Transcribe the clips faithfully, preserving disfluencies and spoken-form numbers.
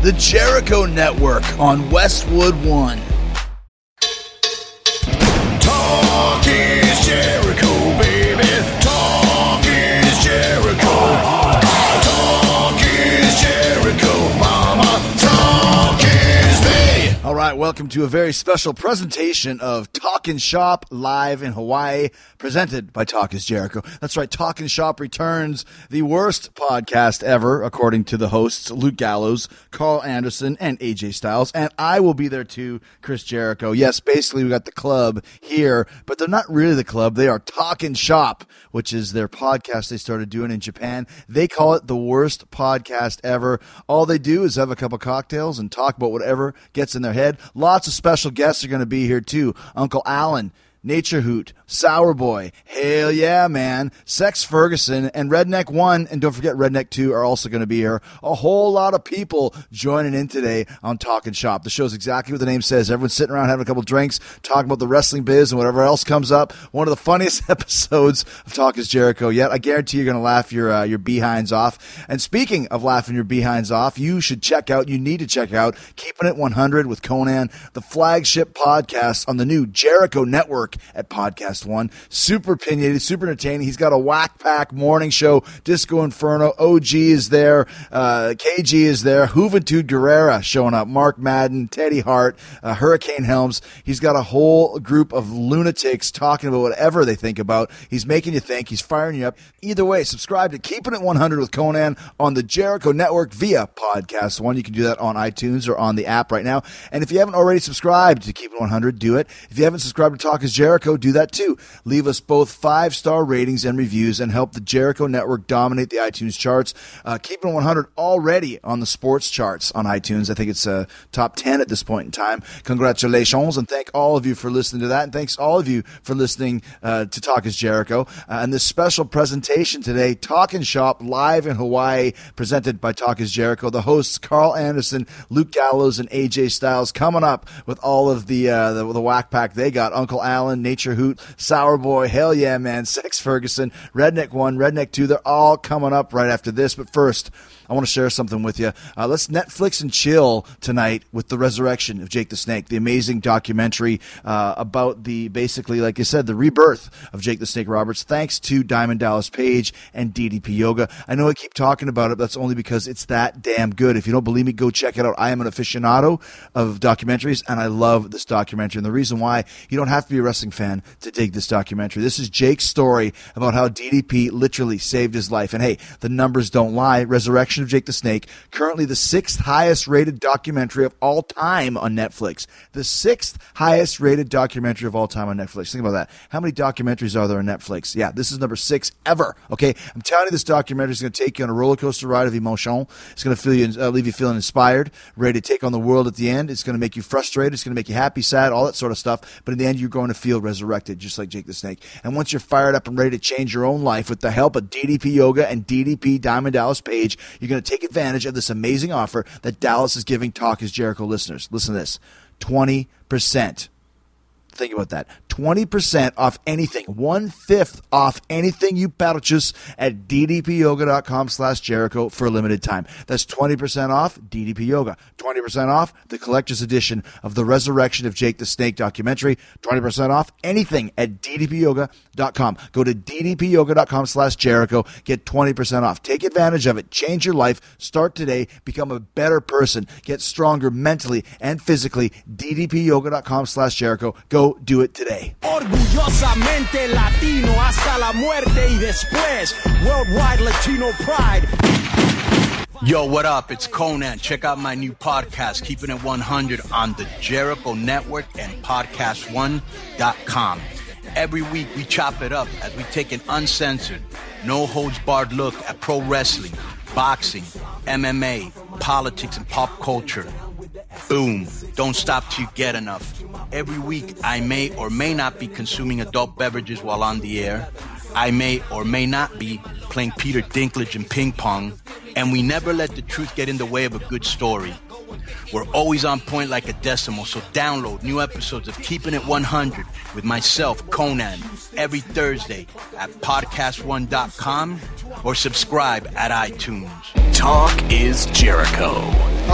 the Jericho Network on Westwood One. Talk is Jericho, baby. Talk is Jericho. Talk is Jericho, mama. Talk is me. All right, welcome to a very special presentation of Talkin' Shop live in Hawaii, presented by Talk is Jericho. That's right, Talkin' Shop returns, the worst podcast ever, according to the hosts, Luke Gallows, Carl Anderson, and A J Styles. And I will be there too, Chris Jericho. Yes, basically we got the club here, but they're not really the club. They are Talkin' Shop, which is their podcast they started doing in Japan. They call it the worst podcast ever. All they do is have a couple cocktails and talk about whatever gets in their head. Lots of special guests are going to be here too. Uncle Alan, Nature Hoot, Sour Boy, Hell Yeah Man, Sex Ferguson, and Redneck one, and don't forget Redneck two are also going to be here. A whole lot of people joining in today on Talkin' Shop. The show's exactly what the name says. Everyone's sitting around having a couple drinks, talking about the wrestling biz and whatever else comes up. One of the funniest episodes of Talk is Jericho yet. I guarantee you're going to laugh your uh, your behinds off. And speaking of laughing your behinds off, you should check out, you need to check out Keeping It one hundred with Conan, the flagship podcast on the new Jericho Network at Podcast One. Super opinionated, super entertaining. He's got a Whack Pack morning show, Disco Inferno. O G is there. Uh, K G is there. Juventud Guerrera showing up. Mark Madden, Teddy Hart, uh, Hurricane Helms. He's got a whole group of lunatics talking about whatever they think about. He's making you think. He's firing you up. Either way, subscribe to Keeping It one hundred with Conan on the Jericho Network via Podcast One. You can do that on iTunes or on the app right now. And if you haven't already subscribed to Keeping It one hundred, do it. If you haven't subscribed to Talk is Jericho, do that too. Leave us both five-star ratings and reviews and help the Jericho Network dominate the iTunes charts. Uh, Keeping It one hundred already on the sports charts on iTunes. I think it's uh, top ten at this point in time. Congratulations, and thank all of you for listening to that, and thanks all of you for listening uh, to Talk is Jericho. Uh, and this special presentation today, Talkin' Shop live in Hawaii, presented by Talk is Jericho. The hosts, Carl Anderson, Luke Gallows, and A J Styles, coming up with all of the, uh, the, the Whack Pack they got. Uncle Alan, Nature Hoot, Sour Boy, Hell Yeah Man, Sex Ferguson, Redneck one, Redneck two. They're all coming up right after this. But first, I want to share something with you. Uh, let's Netflix and chill tonight with The Resurrection of Jake the Snake, the amazing documentary uh, about the, basically, like I said, the rebirth of Jake the Snake Roberts, thanks to Diamond Dallas Page and D D P Yoga. I know I keep talking about it, but that's only because it's that damn good. If you don't believe me, go check it out. I am an aficionado of documentaries, and I love this documentary. And the reason why, you don't have to be a wrestling fan to dig this documentary. This is Jake's story about how D D P literally saved his life. And hey, the numbers don't lie. Resurrection of Jake the Snake, currently the sixth highest rated documentary of all time on Netflix. The sixth highest rated documentary of all time on Netflix. Think about that. How many documentaries are there on Netflix? Yeah, this is number six ever. Okay, I'm telling you, this documentary is going to take you on a roller coaster ride of emotion. It's going to feel you, uh, leave you feeling inspired, ready to take on the world at the end. It's going to make you frustrated. It's going to make you happy, sad, all that sort of stuff. But in the end, you're going to feel resurrected, just like Jake the Snake. And once you're fired up and ready to change your own life with the help of D D P Yoga and D D P Diamond Dallas Page, you're going to take advantage of this amazing offer that Dallas is giving Talk is Jericho listeners. Listen to this. twenty percent. Think about that. twenty percent off anything. One-fifth off anything you purchase at ddpyoga.com slash Jericho for a limited time. That's twenty percent off D D P Yoga. twenty percent off the collector's edition of the Resurrection of Jake the Snake documentary. twenty percent off anything at d d p yoga dot com. Go to ddpyoga.com slash Jericho. Get twenty percent off. Take advantage of it. Change your life. Start today. Become a better person. Get stronger mentally and physically. ddpyoga.com slash Jericho. Go do it today. Orgullosamente latino hasta la muerte y después. Worldwide Latino pride. Yo, what up? It's Conan. Check out my new podcast, Keeping It one hundred, on the Jericho Network and podcast one dot com. Every week we chop it up as we take an uncensored, no-holds-barred look at pro wrestling, boxing, M M A, politics, and pop culture. Boom. Don't stop till you get enough. Every week, I may or may not be consuming adult beverages while on the air. I may or may not be playing Peter Dinklage in ping pong. And we never let the truth get in the way of a good story. We're always on point like a decimal, so download new episodes of Keeping It one hundred with myself, Conan, every Thursday at podcast one dot com or subscribe at iTunes. Talk is Jericho. Okay,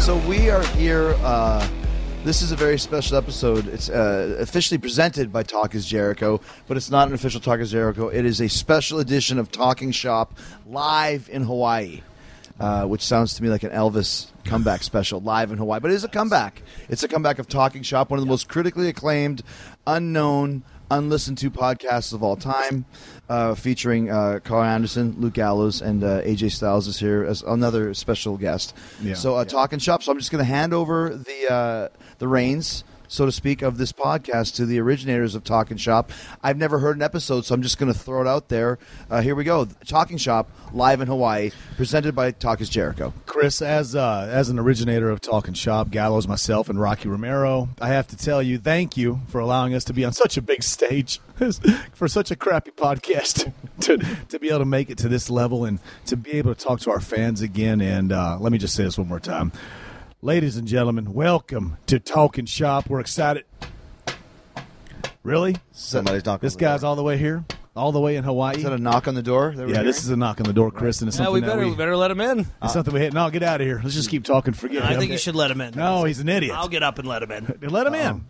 So we are here. Uh, this is a very special episode. It's uh, officially presented by Talk is Jericho, but it's not an official Talk is Jericho. It is a special edition of Talking Shop live in Hawaii, uh, which sounds to me like an Elvis comeback special, live in Hawaii. But it is a comeback. It's a comeback of Talking Shop, one of the most critically acclaimed, unknown, unlistened to podcasts of all time, uh, featuring uh, Carl Anderson, Luke Gallows, and uh, A J Styles is here as another special guest. Yeah. So, uh, Yeah. Talking Shop. So I'm just going to hand over the uh, the reins, so to speak, of this podcast to the originators of Talking Shop. I've never heard an episode, so I'm just going to throw it out there. Uh, here we go. Talking Shop, live in Hawaii, presented by Talk is Jericho. Chris, as uh, as an originator of Talking Shop, Gallows, myself, and Rocky Romero, I have to tell you, thank you for allowing us to be on such a big stage for such a crappy podcast to to be able to make it to this level and to be able to talk to our fans again. And uh, let me just say this one more time. Ladies and gentlemen, welcome to Talking Shop. We're excited. Really? Somebody's knocking This on the guy's door. all the way here? All the way in Hawaii? Is that a knock on the door? that we're Yeah, this is hearing? a knock on the door, Chris, and it's Yeah, something we that better we, we better let him in. it's something we hit. No, get out of here. Let's just keep talking. Forget I him. think you should let him in. No, he's an idiot. I'll get up and let him in. Let him in.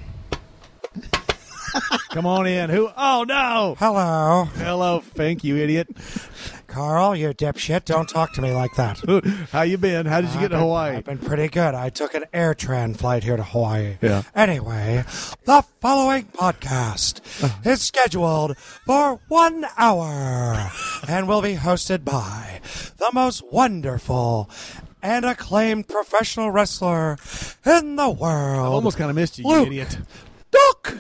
Come on in. Who? Oh, no. Hello, Hello, Fink, you idiot. Carl, you dipshit. Don't talk to me like that. How you been? How did you get I've to been- Hawaii? I've been pretty good. I took an AirTran flight here to Hawaii. Yeah. Anyway, the following podcast is scheduled for one hour and will be hosted by the most wonderful and acclaimed professional wrestler in the world. I almost kind of missed you, you Luke idiot. Duke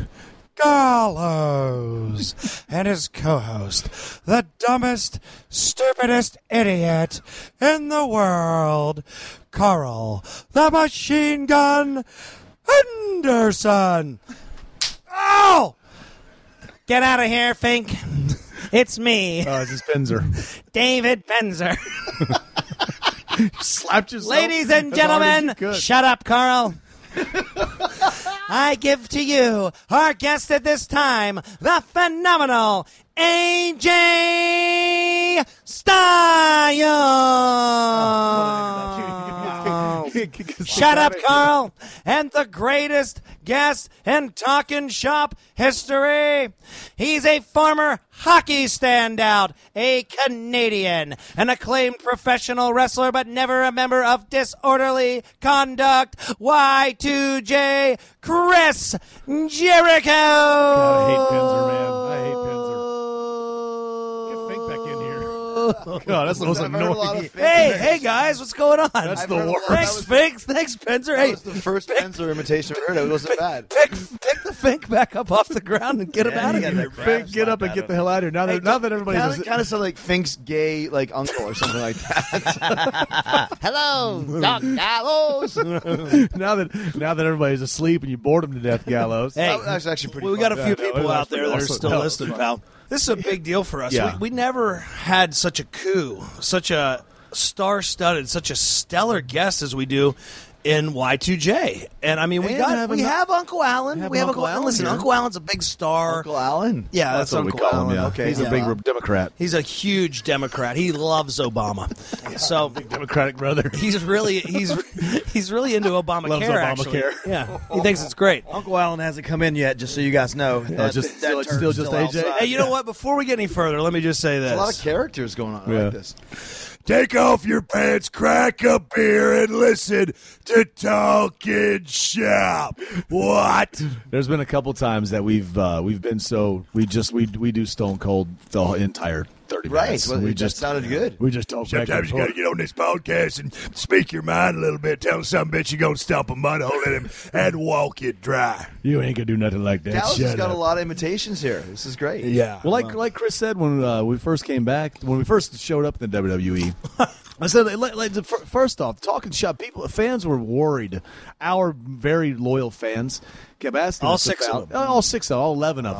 Gallows and his co-host, the dumbest, stupidest idiot in the world, Carl the Machine Gun Henderson. Oh! Get out of here, Fink. It's me, Oh, it's his Spencer. David Benzer. Slapped yourself. Ladies and as hard as gentlemen, you could. shut up, Carl. I give to you our guest at this time, the phenomenal A J Styles. Shut up, Carl. And the greatest guest in Talking Shop history. He's a former hockey standout, a Canadian, an acclaimed professional wrestler, but never a member of disorderly conduct. Y two J Chris Jericho. God, I hate Penzer, man. I hate Penzer. Get Fink back in here. God, that's the most I've heard a lot annoying. of Fink Hey, imitations. hey guys, what's going on? That's I've the heard a lot- worst. that Thanks, was- Fink. Thanks, Spencer. That Hey, was the first Spencer imitation I've heard of. It wasn't bad. pick, pick the Fink back up off the ground and get him out of here. Fink, get up and get the hell out of here. Now that, now that everybody's... Kind of, kind of sound like Fink's gay like uncle or something like that. Hello, Doc Gallows. now that now that everybody's asleep and you bored them to death, Gallows. Hey, That was actually pretty. we fun. got a few Yeah, no, people it was out there pretty that are awesome. still That was listening, fun. pal. This is a big deal for us. Yeah. We, we never had such a coup, such a star-studded, such a stellar guest as we do in Y two J. And I mean, we And got have we an- have Uncle Alan. have We have Uncle Uncle Alan. Alan Listen, here. Uncle Alan's a big star. Uncle Alan. Yeah, that's, That's what we Uncle call Alan. him, yeah. Okay, He's yeah. a big re- Democrat. He's a huge Democrat. He loves Obama. So Democratic brother. he's really he's he's really into Obamacare. Loves Actually, Obamacare. yeah, he thinks it's great. Uncle Alan hasn't come in yet, just so you guys know. That, just- that still- turn's still just A J? outside. Hey, you know what? Before we get any further, let me just say this. A lot of characters going on. I Yeah. like this. Take off your pants, crack a beer, and listen to Talking Shop. What? There's been a couple times that we've uh, we've been so we just we we do Stone Cold the whole entire thirty Right. minutes. Well, we that just sounded good. we just talk back and Sometimes you got to forth. get on this podcast and speak your mind a little bit. Tell some bitch you're going to stomp a mud hole in him and walk it dry. You ain't gonna do nothing like that. Gallows has Shut got up. a lot of imitations here. This is great. Yeah. Well, like like Chris said when uh, we first came back, when we first showed up in the W W E, I said, like, like, the fir- first off, Talking Shop people, fans were worried. Our very loyal fans kept asking All us six about, of them. all six of them, all eleven of them.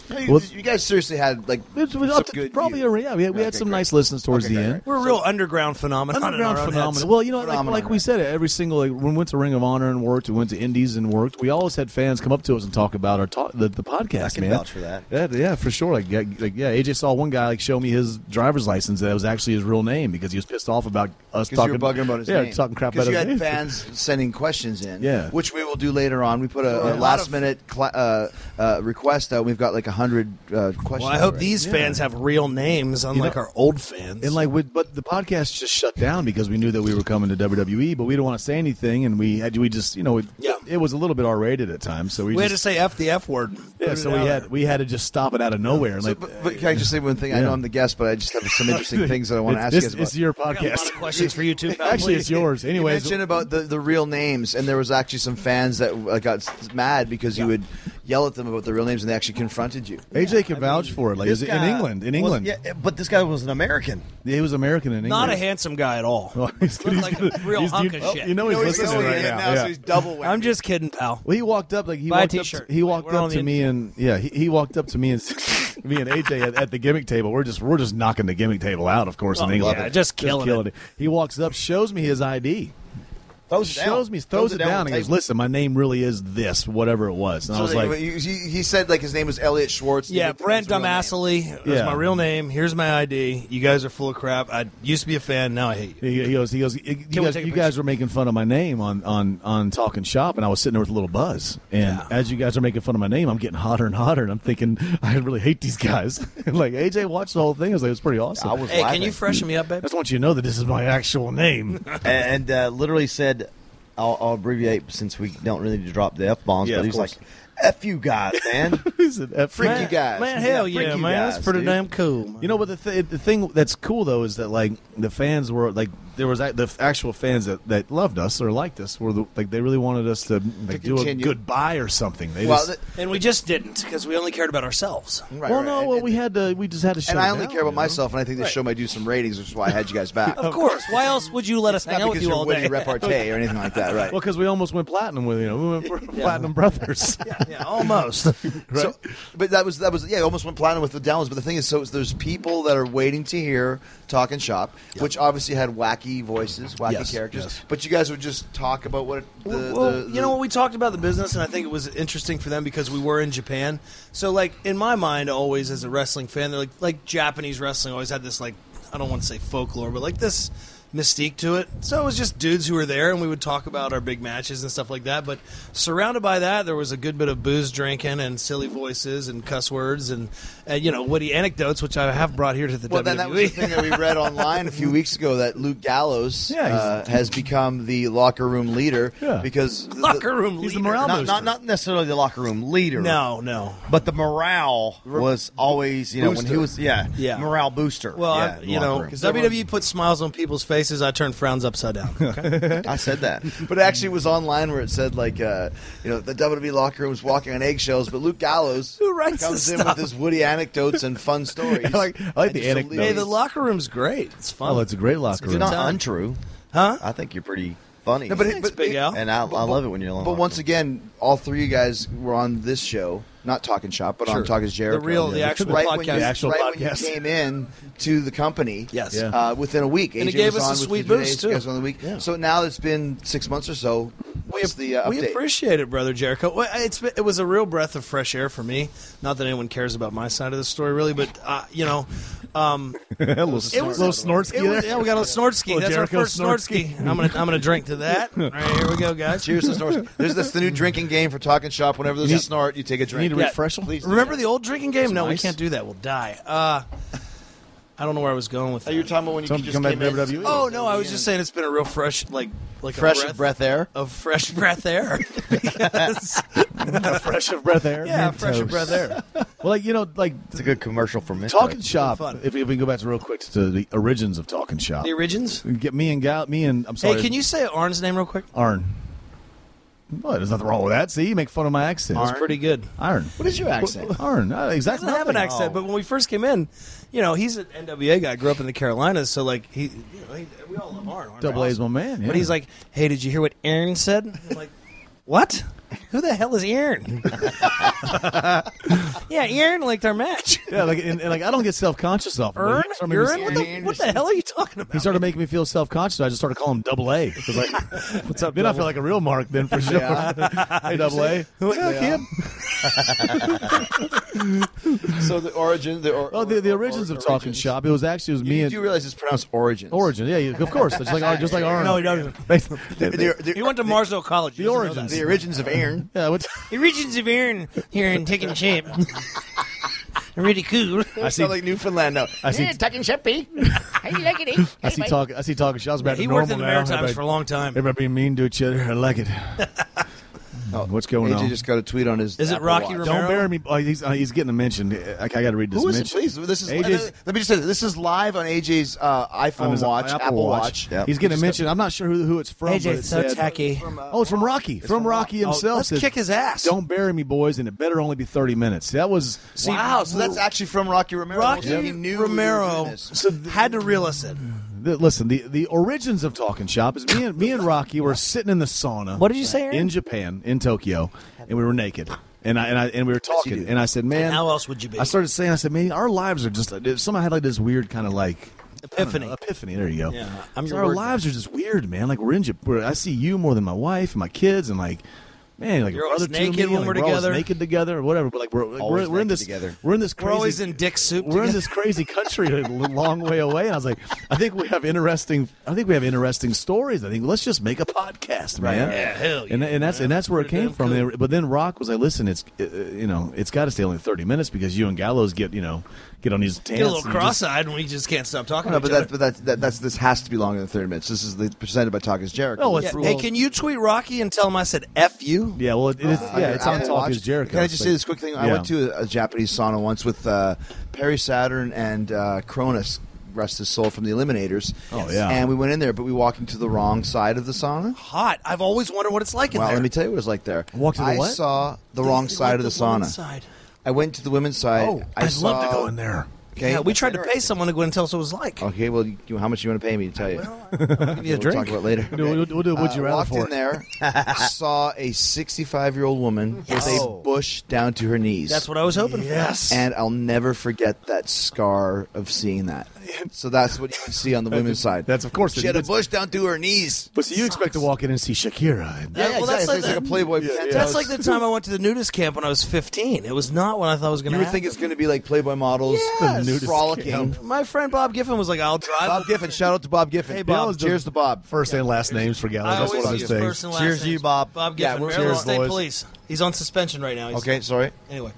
You, Well, you guys seriously had like It was some up to, good probably views. a, yeah, we had, we had Okay, some great. nice listens towards Okay, the great, end. We're a real underground phenomenon. Underground in our own phenomenon. heads. Well, you know, like, Phenomenon, like we right. said, every single like, when we went to Ring of Honor and worked, we went to Indies and worked. We always had fans come up to us and talk about our talk, the, the podcast. I can man, vouch for that. Yeah, yeah, for sure. Like, yeah, like, yeah, A J saw one guy like show me his driver's license that was actually his real name because he was pissed off about us Because talking you were bugging about his yeah, name. talking crap Because about you his had name. fans sending questions in, Yeah. which we will do later on. We put a, Yeah. a last minute cl- uh, uh, request out. We've got like a hundred uh, questions. Well, I hope already. these fans have real names, unlike know- our old fans. And like, with, but the podcast just shut down because we knew that we were coming to W W E, but we didn't want to say anything, and we had we just you know it, Yeah. it was a little bit R rated at times, so we, we had to just, say F the F word. yeah, Put so it we out had there. we had to just stop it out of nowhere. And So, like, but, but can I just say one thing? I Yeah. know I'm the guest, but I just have some interesting things that I want to ask it's, you guys about. it's your I got a lot podcast. of questions for you too. pal. Actually, it's yours. You Anyways, mentioned about the, the real names, and there was actually some fans that uh, got s- mad because you would yell at them about the real names, and they actually confronted you. A J can vouch for it. Like, This is it in guy England? In was- England, yeah, but this guy was an American. he was American in England. Not a handsome guy at all. Well, he's, Looked he's like gonna- a real he's- hunk you, of shit. You know, You know he's he's listening going right in now. now, yeah. so he's double. I'm just kidding, pal. Well, he walked up like he Buy a walked up. t-shirt. To, he walked We're on up the to me and yeah, he, he walked up to me and me and A J at, at the gimmick table. We're just we're just knocking the gimmick table out, of course, in Oh, England. yeah, just killing it. it. He walks up, shows me his I D. Throws it Shows down. me, throws, it down, on and the goes, table. "Listen, my name really is this, whatever it was." And I So was they- like, he, he he said like his name was Elliot Schwartz. Yeah, He didn't Brent pronounce his real name. Dumbassley. That's Yeah. my real name. Here's my I D. You guys are full of crap. I used to be a fan. Now I hate you. He, he goes, he goes, you, we guys, take a you guys were making fun of my name on, on, on Talking Shop, and I was sitting there with a little buzz. And Yeah. as you guys are making fun of my name, I'm getting hotter and hotter, and I'm thinking, I really hate these guys. And like, A J watched the whole thing. I was like, it was pretty awesome. I was Hey, laughing. can you freshen me up, I babe? just want you to know that this is my actual name. and uh, literally said, I'll, I'll abbreviate since we don't really need to drop the F bombs, Yeah, but of he's course. like, F you guys, man. He's an F- Freaky Man, guys. Man, hell Yeah, yeah, freaky man. guys, That's pretty dude. damn cool. man. You know, but the th- the thing that's cool though is that like the fans were like there was a- the actual fans that, that loved us or liked us were the, like they really wanted us to like do a continue. goodbye or something. They Well, just, th- And we just didn't because we only cared about ourselves. right, well, right. no, And- well we had to we just had to shut and I it only down, care about you know? myself, and I think this show might do some ratings, which is why I had you guys back. Of course. Why else would you let us hang Not out with because you you're all witty day? repartee or anything like that, right? Well, because we almost went platinum with you know we went for platinum brothers. yeah, almost. So, but that was that was yeah, almost went platinum with the downloads. But the thing is, so there's people that are waiting to hear Talking Shop, which obviously had wacky voices, wacky Yes, characters. yes. But you guys would just talk about what it, the, well, the, the you know, we talked about the business, and I think it was interesting for them because we were in Japan. So, like in my mind, always as a wrestling fan, they're like like Japanese wrestling always had this like I don't want to say folklore, but like this mystique to it. So it was just dudes who were there, and we would talk about our big matches and stuff like that. But surrounded by that, there was a good bit of booze drinking and silly voices and cuss words and, and you know witty anecdotes, which I have brought here to the Well, then W W E. that was the thing that we read online a few weeks ago that Luke Gallows Yeah, he's- uh, has become the locker room leader Yeah. because the, Locker room He's the leader. morale not, booster. not not necessarily the locker room leader. No, no. But the morale was always, you know, when he Booster. was, yeah, Yeah. morale booster. Well, yeah, I, in you the know, locker room. because W W E puts smiles on people's faces. I turn frowns upside down. Okay? I said that. But it actually was online where it said like uh, you know the W W E locker room was walking on eggshells, but Luke Gallows Who writes comes this in stuff? with his witty anecdotes and fun stories. I like- I like And the just anecdotes. Hey, alleviates- the locker room's great. It's fun. Oh, it's a great locker You're room. not time. untrue. Huh? I think you're pretty funny. No, but, it, Thanks, but Big it- Al. and I, I love it when you're alone. But once again, all three of you guys were on this show, not Talking Shop, but on Talking Jericho. The real- the actual right When podcast. you, The actual right when you podcast. came in to the company, Yes. Yeah. uh, within a week, And A it J gave was us a on sweet with the boost, Jays, you guys too. were on the week. Yeah. So now it's been six months or so. What's the uh, we update? appreciate it, brother Jericho. Well, it's it was a real breath of fresh air for me. Not that anyone cares about my side of the story, really, but uh, you know, um, a little, snort, was- little snortsky it was, there. yeah, we got a Snortsky. Little That's Jericho our first Snortsky. Snortsky. I'm gonna I'm gonna drink to that. All right, here we go, guys. Cheers to snorts. There's this the new drinking game for Talking Shop. Whenever there's a snort, you take a You need drink. a Yeah. refresher? Please do Remember that. the old drinking game? No, we nice. can't do that. We'll die. Uh, I don't know where I was going with that. Oh, you were talking about when you Some- just come back came to in. W W E. Oh no, I was just saying it's been a real fresh, like like Fresh a breath, breath air. of fresh breath air. Because- A fresh of breath air. yeah, Mentos. fresh breath air. Well, like you know, like it's a good commercial for me. Talking Shop. fun. If, if we can go back to real quick to the origins of Talking Shop. The origins. Get me and Gal, me and I'm sorry. Hey, can you say Arn's name real quick? Arn? Well, there's nothing wrong with that. See, you make fun of my accent. It's pretty good. Arn. What is your accent? Arn. Uh, He exactly. doesn't have an nothing. accent, but when we first came in, you know, he's an N W A guy, grew up in the Carolinas, so like he, you know, he we all love Arn. Arn Double A's my man. Yeah. But he's like, "Hey, did you hear what Aaron said?" I'm like, "What?" Who the hell is Aaron? Yeah, Aaron liked our match. Yeah, like and, and like I don't get self conscious off. Ern? He started making Aaron? me- What the, what the hell are you talking about? He started making me feel self conscious. I just started calling him Double A. 'Cause like, what's up? Then I feel like a real Mark. Then for sure. Hey, Double A. Who the hell, kid? So the origin, the or, Oh, the, the origins of Talking Shop. It was actually it was me You and do realize it's pronounced origins. Origin. Yeah, you- of course. Just like our, just like our. No, he doesn't. The, the, He went to Marsville College. He The doesn't know origins. that. the origins of Aaron. Yeah, what's, The origins of Aaron here in taking shape. Really cool. I see. Sound like Newfoundland now. I see. Talking shippy. How you like it? I see talk. I see talking shops back He to worked normal in the now. Maritimes Everybody- for a long time. Everybody being mean to each other. I like it. What's going A J on? just got a tweet on his. Is it Apple Rocky Watch. Romero? Don't bury me. Oh, he's, uh, he's getting a mention. I, I got to read this Who is it, mention. please? This is. A J's let me just say this. This is live on A J's uh, iPhone on his Watch, Apple, Watch. Yep. He's getting a Just mention. I'm not sure who, who it's from. A J, but it so said- tacky. Oh, it's from Rocky. From Rocky himself. let's says, kick his ass. Don't bury me, boys, and it better only be thirty minutes. That was Wow, so that's actually from Rocky Romero. Rocky So he knew we were Romero doing this. So the- had to reel us in. the, listen. The the origins of Talking Shop is me and me and Rocky were sitting in the sauna. What did you say, Aaron? In Japan, in Tokyo, and we were naked. And I and I and we were talking, do. and I said, "Man, How else would you be? I started saying, I said, man, our lives are just. Somehow I had like this weird kind of like I don't Epiphany. know, epiphany. There you go. Yeah, I'm So your our word lives are just weird, man. Like we're in Japan. I see you more than my wife and my kids, and like. Man, like You're a always brother to naked me, when like, we're always together. naked together, or whatever. But like we're like, Always we're, we're in naked this together. we're in this crazy. We're always in dick soup. We're in together. this crazy country a long way away, and I was like, I think we have interesting. I think we have interesting stories. I think let's just make a podcast, man. Yeah, hell yeah, And and that's man. and that's where it Pretty came damn from. cool. They- But then Rock was like, listen, it's uh, you know, it's got to stay only thirty minutes because you and Gallows get you know get on these tangents. Get a little and you just- cross-eyed, and we just can't stop talking. No, to but each that, but that, that, that's this has to be longer than thirty minutes. This is the, presented by Talk is Jericho. Oh, it's- other. Yeah. Hey, can you tweet Rocky and tell him I said F you? Yeah, well, it, it is. yeah, it's on Apple Talk Watch. is Jericho. Can I just It's say like- this quick thing? I Yeah. went to a, a Japanese sauna once with uh, Perry Saturn and uh, Cronus, rest his soul, from the Eliminators. Oh, yeah. And we went in there, but we walked into the wrong side of the sauna. Hot. I've always wondered what it's like in Well, there. let me tell you what it's like there. Walk to the I what? saw the They- wrong they side like of the, the women's sauna. side. I went to the women's side. Oh, I I'd saw, love to go in there. Okay, Yeah, we tried to pay someone to go in and tell us what it was like. Okay, well, you, how much you want to pay me to tell you? Give you a We'll drink. talk about it later. We'll do- we'll do a would you Uh, rather walked for in it. there, saw a sixty-five-year-old woman with a Oh. bush down to her knees. That's what I was hoping Yes. And I'll never forget that scar of seeing that. So that's what you can see on the women's side. That's of course. She had a bush down to her knees. But so you expect to walk in and see Shakira? And, Yeah, well, exactly. that's It's like like, it's like the- a Playboy. Yeah, penthouse. yeah. That's like the time I went to the nudist camp when I was fifteen. It was not what I thought it was going to You would happen. think it's going to be like Playboy models Yes. The nudist frolicking. camp. My friend Bob Giffen was like, I'll drive. Bob Giffen. Shout out to Bob Giffen. Hey, Bob. Cheers, cheers to Bob. First and last names for Gallows. I That's always one of his use things. first and last Cheers to names. you, Bob. Bob Yeah, Giffen, we're- Maryland cheers, State boys. Police. He's on suspension right now. He's, Okay, sorry. Anyway.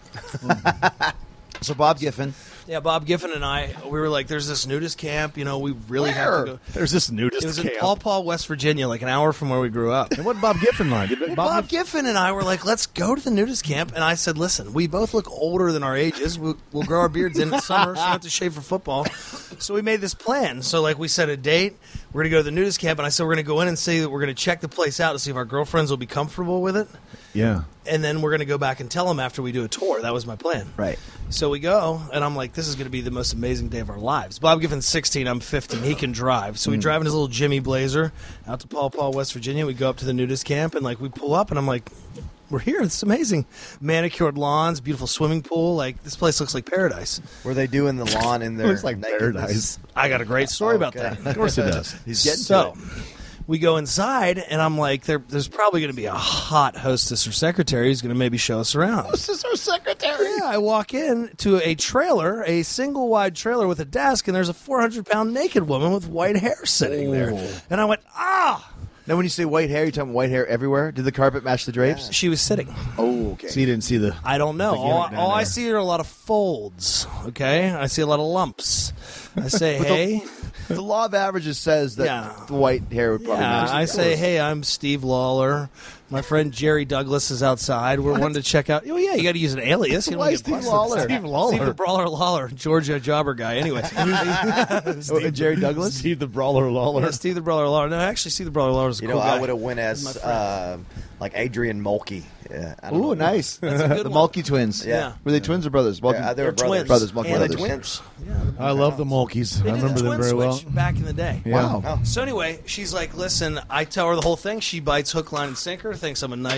So Bob Giffen. Yeah, Bob Giffen and I, we were like, there's this nudist camp. You know, we really have Where? to go. There's this nudist It was camp. in Paw Paw, West Virginia, like an hour from where we grew up. And what Bob Giffen line? Did Well, Bob, Bob Giffen and I were like, let's go to the nudist camp. And I said, listen, we both look older than our ages. We'll, we'll grow our beards in the summer, so we don't have to shave for football. So we made this plan. So, like, we set a date. We're going to go to the nudist camp. And I said, we're going to go in and say that we're going to check the place out to see if our girlfriends will be comfortable with it. Yeah. And then we're going to go back and tell them after we do a tour. That was my plan. Right. So we go, and I'm like, this is going to be the most amazing day of our lives. Bob Giffen's sixteen, I'm fifteen. He can drive. So we drive in his little Jimmy Blazer out to Paw Paw, West Virginia. We go up to the nudist camp, and, like, we pull up, and I'm like, we're here. It's amazing. Manicured lawns, beautiful swimming pool. Like, this place looks like paradise. Were they doing the lawn in there? Looks like paradise. I got a great story about Okay. that. Of course it does. He's getting so, to it. we go inside, and I'm like, there, there's probably going to be a hot hostess or secretary who's going to maybe show us around. This is our secretary. Yeah, I walk in to a trailer, a single wide trailer with a desk, and there's a four hundred pound naked woman with white hair sitting there. And I went, ah! Now, when you say white hair, you're talking white hair everywhere? Did the carpet match the drapes? She was sitting. Oh, okay. So you didn't see the. I don't know. The gimmick All, down all I there. see are a lot of folds, okay? I see a lot of lumps. I say, hey. The law of averages says that Yeah. the white hair would probably match Yeah, the I say, colors. hey, I'm Steve Lawler. My friend Jerry Douglas is outside. We're wanting to check out. Oh, yeah, you got to use an alias. You don't Why wanna get Steve busted. Lawler? Steve Lawler. Steve the Brawler Lawler, Georgia jobber guy. Anyway. Oh, and Jerry Douglas? Steve the Brawler Lawler. Yeah, Steve the Brawler Lawler. No, actually, Steve the Brawler Lawler is a You cool know, guy. I would have went as uh, like Adrian Mulkey. Yeah, I don't Ooh, know. nice. That's a good the one. Mulkey twins. Yeah. Were they twins or brothers? Mulkey. Yeah, they were They're brothers. twins. Brothers, Mulkey and brothers. twins. I love the Mulkeys. They I did remember the them twin very well. switch back in the day. Yeah. Wow. So anyway, she's like, listen, I tell her the whole thing. She bites hook, line, and sinker, thinks I'm a nice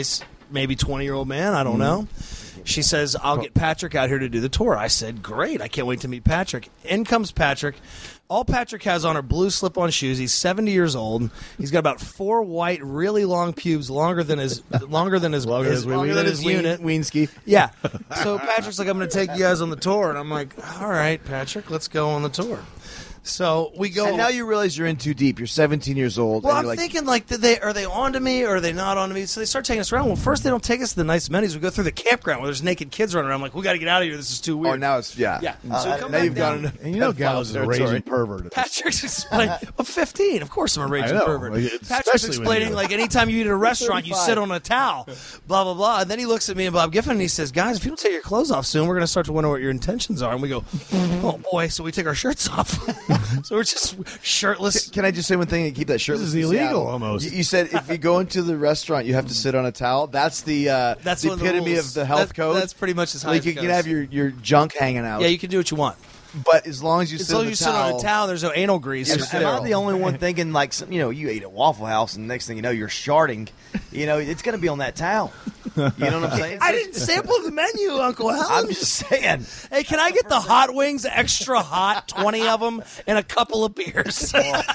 maybe twenty-year-old man. I don't know. She says, I'll get Patrick out here to do the tour. I said, great. I can't wait to meet Patrick. In comes Patrick. All Patrick has on are blue slip-on shoes. He's seventy years old. He's got about four white, really long pubes, longer than his longer than his, Longer his, than longer than his unit. Weenski. Yeah. So Patrick's like, I'm going to take you guys on the tour. And I'm like, all right, Patrick, let's go on the tour. So we go. And now you realize you're in too deep. You're seventeen years old. Well, and I'm you're like, thinking, like, did they are they on to me or are they not on to me? So they start taking us around. Well, first they don't take us to the nice amenities. We go through the campground where there's naked kids running around. I'm like, we got to get out of here. This is too weird. oh, now it's, yeah. Yeah. Uh, So we come now back you've down. gone And you know Gallows is a raging pervert. at this Patrick's explaining. I'm fifteen. Of course I'm a raging know. pervert. Like, Patrick's especially when explaining, you're- like, anytime you eat at a restaurant, you sit on a towel, blah, blah, blah. And then he looks at me and Bob Giffen and he says, guys, if you don't take your clothes off soon, we're going to start to wonder what your intentions are. And we go, oh, boy. So we take our shirts off. So we're just shirtless. Can I just say one thing and keep that shirt? This is illegal almost. You, you said if you go into the restaurant, you have to sit on a towel. That's the uh, That's the one of the epitome rules. of the health That- code. that's pretty much as high Like as you it can goes. have your, your junk hanging out. Yeah, you can do what you want. but as long as you As sit long on as the you sit towel, on a towel, there's no anal grease. Am, or am I sterile. the only one thinking like some, you know you ate at Waffle House and next thing you know you're sharding, you know it's going to be on that towel. You know what I'm saying? I didn't sample the menu, Uncle Helen. I'm just saying. Hey, can I get the hot wings, extra hot, twenty of them, and a couple of beers?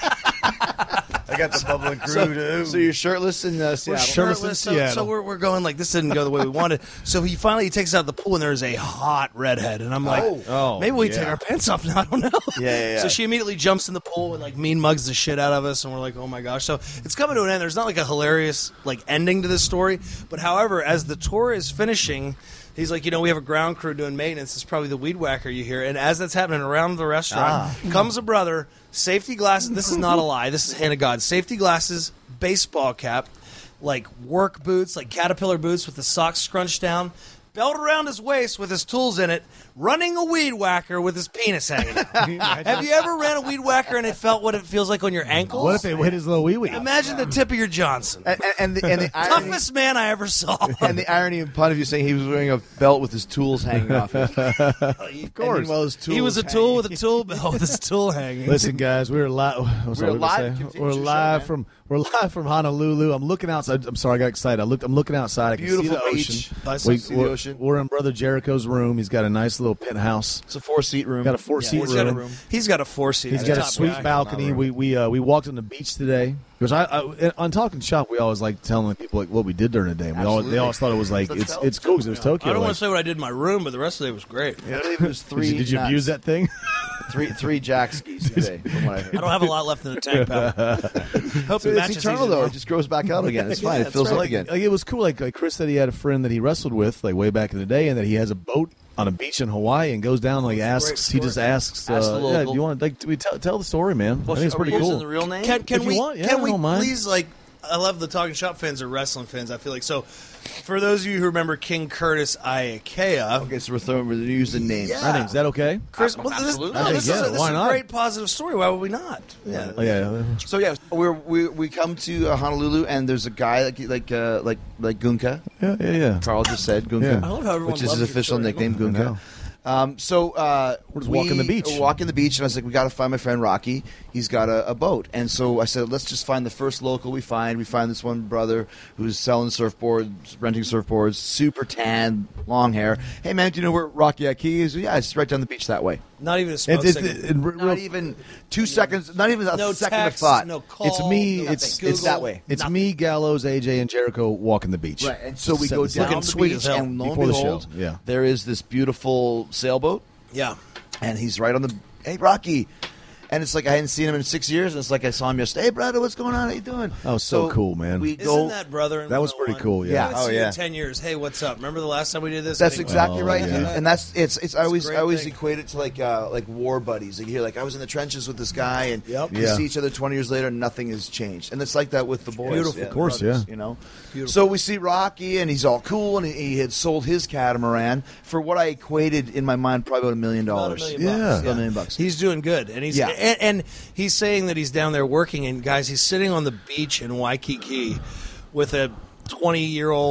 I got the bubbling crew so, too. so you're shirtless in uh, We're Seattle. shirtless in shirtless, so, Seattle. so we're, we're going like this didn't go the way we wanted. So he finally he takes us out of the pool and there's a hot redhead, and I'm like, Oh, maybe we yeah. take our pants off now. I don't know. Yeah, yeah, yeah. So she immediately jumps in the pool and like mean mugs the shit out of us, and we're like, oh my gosh. So it's coming to an end. There's not like a hilarious like ending to this story, but however, as the tour is finishing. He's like, you know, we have a ground crew doing maintenance. It's probably the weed whacker you hear. And as that's happening around the restaurant, comes a brother, safety glasses. This is not a lie. This is hand of God. Safety glasses, baseball cap, like work boots, like Caterpillar boots with the socks scrunched down, belt around his waist with his tools in it, running a weed whacker with his penis hanging out. Have you ever ran a weed whacker and it felt what it feels like on your ankles? What if they hit his little wee wee? Imagine the tip of your Johnson. and, and, and the, and the irony, Toughest man I ever saw. and the irony and pun of you saying he was wearing a belt with his tools hanging off it. Of course. Well, his tools He was a tool with a tool belt with his tool hanging. Listen, guys, we're live. We're live. Continue We're your show, live man. from we're live from Honolulu. I'm looking outside. I'm sorry, I got excited. I looked. I'm looking outside. I can Beautiful see the beach. ocean. Nice We, to see the we're, ocean. we're in Brother Jericho's room. He's got a nice little penthouse. It's a four-seat room. Got a four-seat He's room. got a, he's got a four seat. He's got a sweet balcony. We we uh, we walked on the beach today. Because I, I on Talking Shop, we always like telling people like what we did during the day. And we always, they always thought it was like Let's it's tell- it's cool because it was Tokyo. I don't like, want to say what I did in my room, but the rest of the day was great. I believe it was did three. you, did you nuts. abuse that thing? Three three jack skis today, from what I heard. I don't have a lot left in the tank, pal. Hope So it it's matches eternal season though. more. It just grows back out again. It's fine. Yeah, it that's fills right. up like, again. like, it was cool. Like, like Chris said, he had a friend that he wrestled with like way back in the day, and that he has a boat on a beach in Hawaii and goes down like asks. He just asks. Ask Uh, the yeah, local. you want like we tell, tell the story, man. I think it's Are pretty we using cool. the real name? Can, can If you we? want, yeah, can I we don't mind. please like? I love the Talking Shop fans are wrestling fans. I feel like so. For those of you who remember King Curtis Iakea, Okay, so we're throwing we're using names. Yeah. I think is that okay? Chris, well, this, Absolutely. no, I think, this yeah, is a, this why is a not? great positive story. Why would we not? Yeah. Oh, yeah. So yeah, we're, we we come to uh, Honolulu, and there's a guy like like uh, like like Gunka. Yeah, yeah, yeah. Carl just said Gunka, Yeah. I love how everyone which is loves his your official story. nickname, I Gunka. know. Um, so uh, We're just we walking the beach. Walking the beach, and I was like, we got to find my friend Rocky. He's got a, a boat, and so I said, let's just find the first local we find. We find this one brother who's selling surfboards, renting surfboards, super tan, long hair. Hey man, do you know where Rocky Aki is? Yeah, it's right down the beach that way. Not even a smoke It's, it's, signal. it- real- Not even two seconds. Not even a No second text, of thought. no call. it's me. no It's Google, it's that way. It's nothing. me, Gallows, A J, and Jericho walking the beach. Right, and so we Set go the scene. down Looking the sweet beach, as hell. and lo and Before the show, behold, yeah. there is this beautiful sailboat, Yeah. and he's right on the. Hey, Rocky. And it's like I hadn't seen him in six years, and it's like I saw him yesterday. Hey, brother, what's going on? How you doing? Oh, so cool, man. We Isn't go. that brother? in That was one oh one? pretty cool, yeah. I haven't Oh, seen you yeah. in ten years. Hey, what's up? Remember the last time we did this? That's I think- exactly Oh, right, yeah. and, and that's it's. It's I a always great I always thing. equate it to like uh, like war buddies. Like you hear like I was in the trenches with this guy, and Yep. you Yeah. see each other twenty years later, and nothing has changed. And it's like that with the boys. Beautiful. yeah, Of course, brothers, yeah. You know. Beautiful. So we see Rocky, and he's all cool, and he, he had sold his catamaran for what I equated in my mind probably about a million About a dollars. million Yeah. bucks. About a million bucks. He's doing good, and he's Yeah. and, and he's saying that he's down there working. And guys, he's sitting on the beach in Waikiki with a twenty-year-old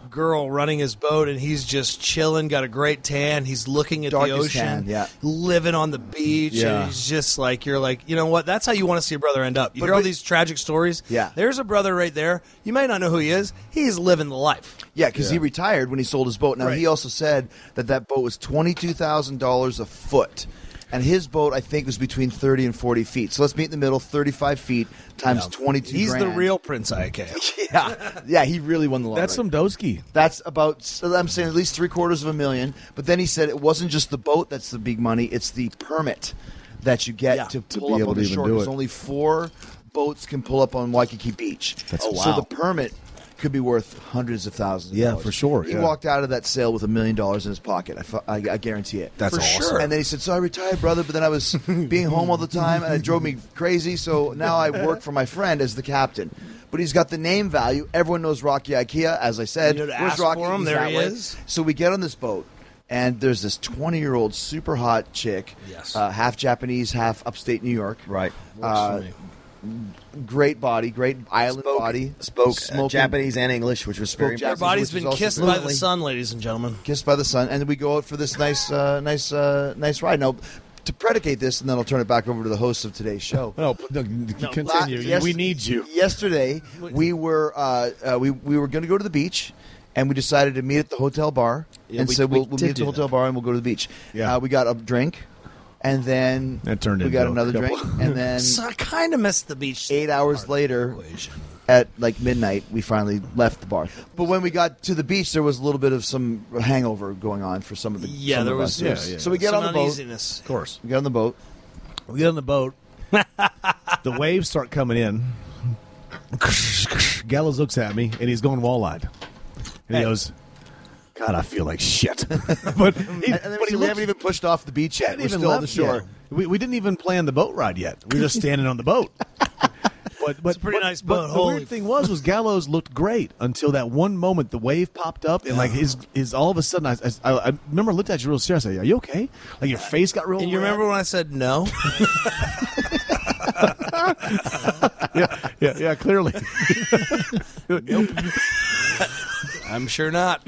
girl running his boat, and he's just chilling, got a great tan. He's looking at Darkest the ocean, tan, yeah. living on the beach. Yeah. And he's just like, you're like, you know what? That's how you want to see a brother end up. You But- hear all but- these tragic stories. Yeah. There's a brother right there. You may not know who he is. He's living the life. Yeah, because he retired when he sold his boat. Now, Right. he also said that that boat was twenty-two thousand dollars a foot. And his boat, I think, was between thirty and forty feet. So let's meet in the middle, thirty-five feet times twenty-two He's the grand. real Prince Ike. Yeah, yeah, he really won the lottery. That's some Doski. That's about, so I'm saying at least three quarters of a million. But then he said it wasn't just the boat that's the big money, it's the permit that you get Yeah, to to pull be up able on to the even shore. do There's it. only four boats can pull up on Waikiki Beach. That's- oh, So wow. the permit could be worth hundreds of thousands of Yeah, dollars. for sure, He yeah. walked out of that sale with a million dollars in his pocket. I, fu- I, I guarantee it. That's For awesome. sure. And then he said, so I retired, brother, but then I was being home all the time, and it drove me crazy, so now I work for my friend as the captain. But he's got the name value. Everyone knows Rocky Ikea, as I said. You know to Where's ask Rocky? for him? He's There that he way. is. So we get on this boat, and there's this twenty-year-old super hot chick, Yes. uh, half Japanese, half upstate New York. Right. Uh, great body, great island Spoke, body. spoke uh, Smoking- Japanese and English, which was Spoke very Japanese. Their body's which is been also kissed by the fluently. sun, ladies and gentlemen. Kissed by the sun, and then we go out for this nice, uh, nice, uh, nice ride. Now, to predicate this, and then I'll turn it back over to the host of today's show. No, p- no, continue. La- yes- we need you. Yesterday, we were uh, uh, we we were going to go to the beach, and we decided to meet at the hotel bar, Yeah, and we- said we we'll, we'll did meet at the do hotel that. bar and we'll go to the beach. Yeah. Uh, we got a drink, and then That turned we into got a another couple- drink, and then So I kind of missed the beach. eight hours later, at like midnight, we finally left the bar. But when we got to the beach, there was a little bit of some hangover going on for some of the Yeah, some there of was. us. there was yeah. So we get some on the boat. uneasiness. Of course. We get on the boat. We get on the boat. The waves start coming in. Gallows looks at me, and he's going wall-eyed. And Hey. he goes, God, I feel like shit. but he, And, and then but we he haven't looks, even pushed off the beach yet. hadn't We're even still on the left shore. yet. We, we didn't even plan the boat ride yet. We were just standing on the boat. But, but, It's a pretty but- nice but boat. the Holy weird thing was, was Gallows looked great until that one moment the wave popped up, and like his, his all of a sudden, I, I, I remember I looked at you real serious. I said, "Are you okay? Like your face got real." And you red. remember when I said no? Yeah, yeah, yeah. Clearly. Nope. I'm sure not.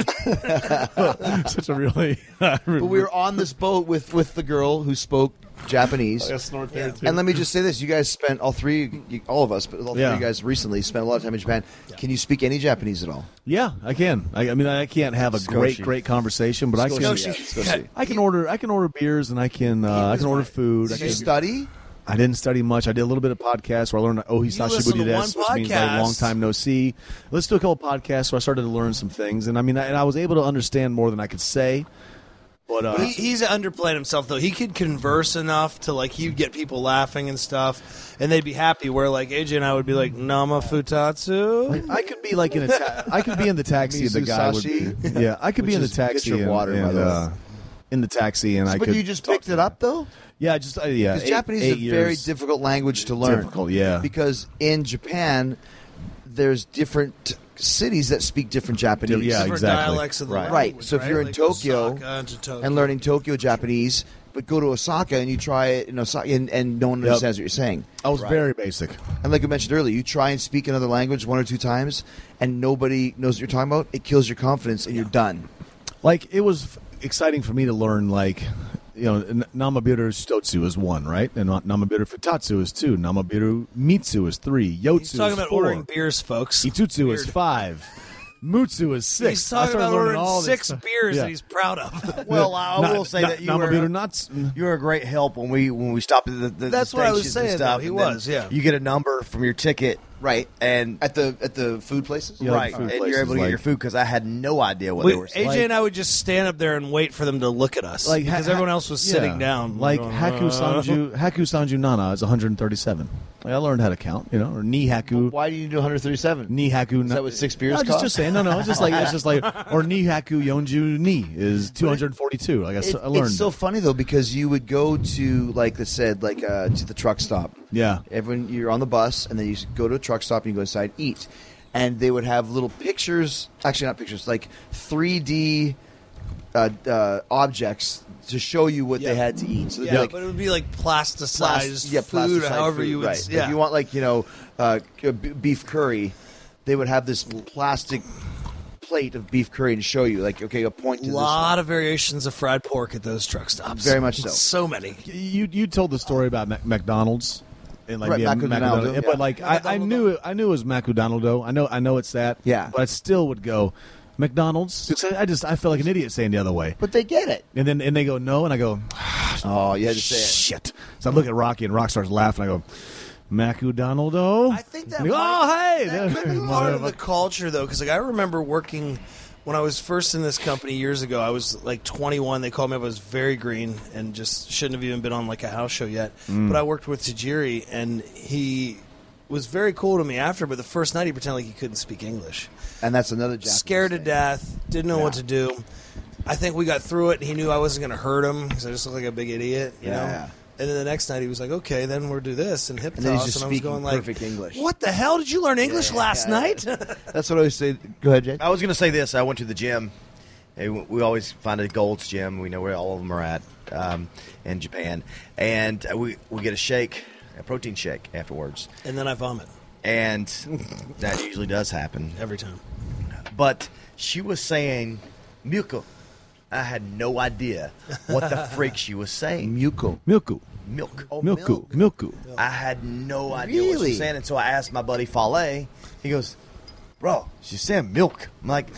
Such a really. But we were on this boat with, with the girl who spoke Japanese. snort there too. And let me just say this: you guys spent all three, you, all of us, but all three Yeah. of you guys recently spent a lot of time in Japan. Can you speak any Japanese at all? Yeah, I can. I, I mean, I can't have a great, Skoshi. great conversation, but I can. Skoshi, yeah, Skoshi. I can order. I can order beers, and I can. Uh, I can order food. I, Did you can, study? I didn't study much. I did a little bit of podcasts where I learned You listen Ohisashi to Budides, one which means like podcast. long time no see. Let's do a couple podcasts, so I started to learn some things, and I mean, I, and I was able to understand more than I could say. But uh, He, he's underplayed himself though. He could converse enough to like he'd get people laughing and stuff, and they'd be happy. Where like A J and I would be like Nama Futatsu. I could be like in a. Ta- I could be in the taxi. The guy would. Be, Mizusashi? yeah, I could be Which in the is taxi pitcher of and, water, by and, the way. uh, in the taxi, and I But could. you just talk picked to it up, though? Yeah, just uh, yeah. Because eight- Japanese eight is a very years. difficult language to learn. Difficult, yeah. Because in Japan, there's different cities that speak different Japanese. Yeah, Different exactly. dialects of the Right. language, Right. So if you're in Like Tokyo Osaka to Tokyo. and learning Tokyo Japanese, but go to Osaka and you try it in Osaka, and, and no one Yep. understands what you're saying. I was very basic. And like I mentioned earlier, you try and speak another language one or two times, and nobody knows what you're talking about. It kills your confidence, and you're done. Like it was f- exciting for me to learn. Like you know, N- Namabiru Stotsu is one, right? And Na- Namabiru Futatsu is two. Namabiru Mitsu is three. Yotsu He's talking is about four. ordering beers, folks. Itutsu is Weird. five. Mutsu is six. He's I talking started about learning ordering all this six stuff. beers Yeah. that he's proud of. Well, I Not- will say not- that you Namabiru were nuts. you were a great help when we when we stopped at the, the That's the what I was stations saying, and stuff. though. He and then was, yeah. You get a number from your ticket, Right. and At the at the food places? Yeah, like right, food and places, you're able to like- get your food because I had no idea what We, they were A saying. J and I would just stand up there and wait for them to look at us, Like because ha- everyone else was yeah. sitting down. Like going, Haku uh, Sanju, Haku Sanju Nana is one hundred thirty-seven. Like I learned how to count, you know, or Ni Haku. Why do you do one hundred thirty-seven? Ni Haku. Is that what six beers no, just, cost? just saying. No, no. It's just like it's just like or Ni Haku Yonju Ni is two hundred forty-two. Like I, s- It- I learned. it's so it. funny though because you would go to like I said like uh, to the truck stop. Yeah. Everyone you're on the bus and then you go to a truck stop and you go inside eat, and they would have little pictures. Actually, not pictures. Like three D uh, uh, objects to show you what Yeah. they had to eat. So they'd Yeah, be like but it would be like plasticized plas- yeah, food, plasticized however food, you would. right. Yeah, If you want like you know uh, b- beef curry, they would have this plastic plate of beef curry and show you, like, okay, a point to A this lot one. of variations of fried pork at those truck stops. Very much so. So many. You you told the story about Mac- McDonald's and like Right, yeah, Mac- McDonald's, McDonald's, but yeah. like I, I knew it, I knew it was McDonald's. I know I know it's that. Yeah. but I still would go McDonald's. It's- I just I feel like an idiot saying the other way. But they get it. And then and they go no, and I go Oh, you had to say it. shit. So I look at Rocky, and Rock starts laughing. I go McDonald's. I think that And he goes, might- oh hey, That might be part of the Motherfucker. culture, though, because like I remember working when I was first in this company years ago. I was like twenty-one. They called me up. I was very green and just shouldn't have even been on like a house show yet. Mm. But I worked with Tajiri, and he was very cool to me after. But the first night, he pretended like he couldn't speak English. And that's another Japanese Scared to thing. death. Didn't know what to do. I think we got through it. And he knew I wasn't going to hurt him because I just looked like a big idiot, you Yeah. know. And then the next night he was like, "Okay, then we'll do this and hip And then he's toss." just And I was speaking going like, perfect English. "What the hell did you learn English last yeah, night?" That's what I always say. Go ahead, Jay. I was going to say this. I went to the gym. Hey, we we always find a Gold's Gym. We know where all of them are at um, in Japan. And we, we get a shake, a protein shake afterwards. And then I vomit And that usually does happen. every time. But she was saying, Milko. I had no idea what the freak she was saying. Muko. Milku. Milk. Oh, Milku. milk. Milku. I had no idea what she Really? was saying. And so I asked my buddy Fale. He goes, bro, she's saying milk. I'm like,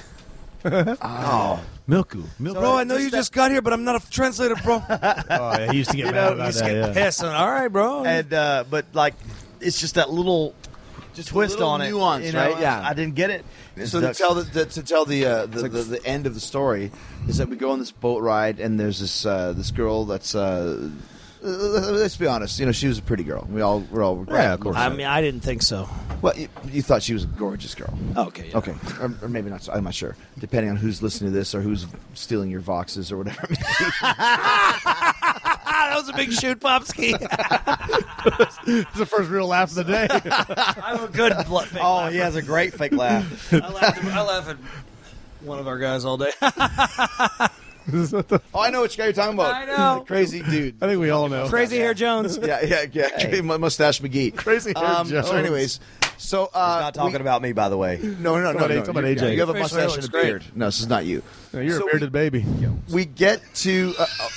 oh. Milku. Milku. Bro, I know you just got here, but I'm not a translator, bro. Oh, yeah, he used to get You mad know, about you just that. get Yeah. Pissed. All right, bro. And uh, but like, it's just that little Just a twist little on it. nuance, you know? right? Yeah. I didn't get it. So to tell the, the to tell the, uh, the, the the end of the story is that we go on this boat ride and there's this uh, this girl that's uh, uh, let's be honest, you know, she was a pretty girl. We all we're all Yeah, of course. I mean, I didn't think so. Well, you, you thought she was a gorgeous girl. Okay. Yeah. Okay, or, or maybe not. So, I'm not sure. Depending on who's listening to this or who's stealing your voxes or whatever. that was a big shoot, Popsky. It's the first real laugh of the day. I'm a good blunt fake Oh, laugher. he has a great fake laugh. I laugh, at, I laugh at one of our guys all day. Oh, I know which guy you're talking about. I know. Crazy dude. I think we all know. Crazy Hair Jones. Yeah, yeah, yeah. Mustache McGee. Crazy Hair Um, Jones. so, anyways, so uh, Not talking we- about me, by the way. No, no, no, about no. A- no. talking about You- A J. You have a Your face really mustache and a looks great. beard. No, this is not you. Yeah, you're So a bearded baby. We get to. Uh, oh,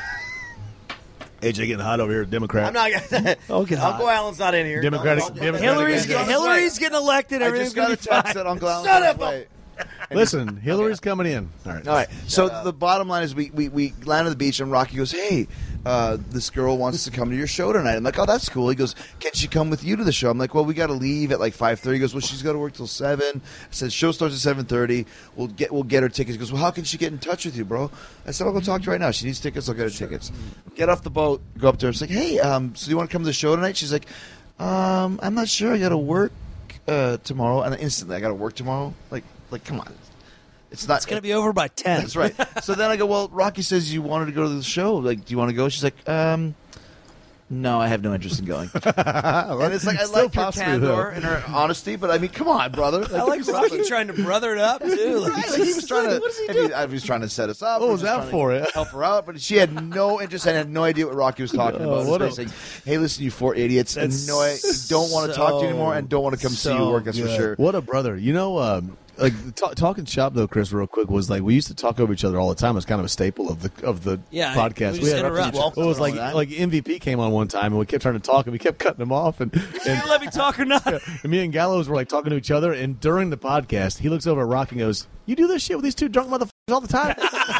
A J getting hot over here, Democrat. I'm not gonna. Okay. Uncle Alan's not in here. Democratic- Don't- don't- Democratic- Hillary's, Yeah. Hillary's getting elected. I Everything's just got gonna a be fine. text that Uncle Alan. Shut was up. away. Listen, Hillary's coming in. All right. All right. So the bottom line is, we, we, we land on the beach, and Rocky goes, "Hey, uh, this girl wants to come to your show tonight." I'm like, "Oh, that's cool." He goes, "Can she come with you to the show?" I'm like, "Well, we got to leave at like five thirty." He goes, "Well, she's got to work till seven." I said, "Show starts at seven thirty. We'll get we'll get her tickets." He goes, "Well, how can she get in touch with you, bro?" I said, "I'll go talk to her right now. She needs tickets. I'll get her tickets." Get off the boat, go up to her. It's like, "Hey, um, so you want to come to the show tonight?" She's like, um, "I'm not sure. I got to work uh, tomorrow." And then instantly, I got to work tomorrow. Like, like, come on. It's not. It's going to be over by ten. That's right. So then I go, well, Rocky says you wanted to go to the show. Like, do you want to go? She's like, um, no, I have no interest in going. And it's like, I Still like her possibly, candor though. and her honesty, but I mean, come on, brother. Like, I like give me Rocky something. trying to brother it up, too. Like, Right, like, he was trying to. What is he doing? I was trying to set us up. What He was just that trying to for, yeah? Help her out, but she had no interest and had no idea what Rocky was talking Oh, about. what He a- was saying, "Hey, listen, you four idiots, and That's no, I don't want to talk to you so- anymore, and don't want to come see you so work. That's for good. sure." What a brother. You know, um, like ta- talking shop though, Chris, real quick was like we used to talk over each other all the time. It was kind of a staple of the of the Yeah, podcast. we just had interrupt. Well, it was like like M V P came on one time and we kept trying to talk and we kept cutting him off and and, let me talk or not. and me and Gallows were like talking to each other and during the podcast he looks over at Rock and goes, "You do this shit with these two drunk motherfuckers all the time."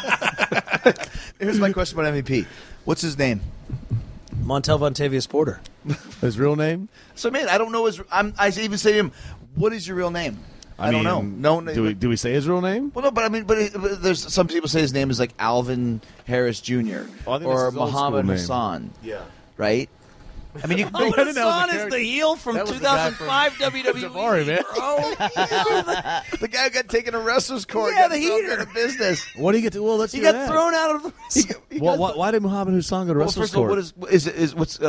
Here's my question about M V P. What's his name? Montel Vontavious Porter. His real name? So, man, I don't know his. I'm, I even say to him, "What is your real name?" I, mean, don't know. No, Do we do we say his real name? Well, no, but I mean, but, it, but there's some people say his name is like Alvin Harris Junior Oh, I think or that's his old Muhammad school name. Hassan. Yeah. Right. I mean, you can Oh, go. Hassan is the heel from That was the guy two thousand five W W E, Jabari, man. bro. The guy who got taken to wrestler's court. Yeah, got the thrown heater. out of business. What do you get to? Well, let's He hear got that. thrown out of the He Well, got- why, why did Muhammad Hussein go to Well, wrestler's first of all, court? what is is is what's uh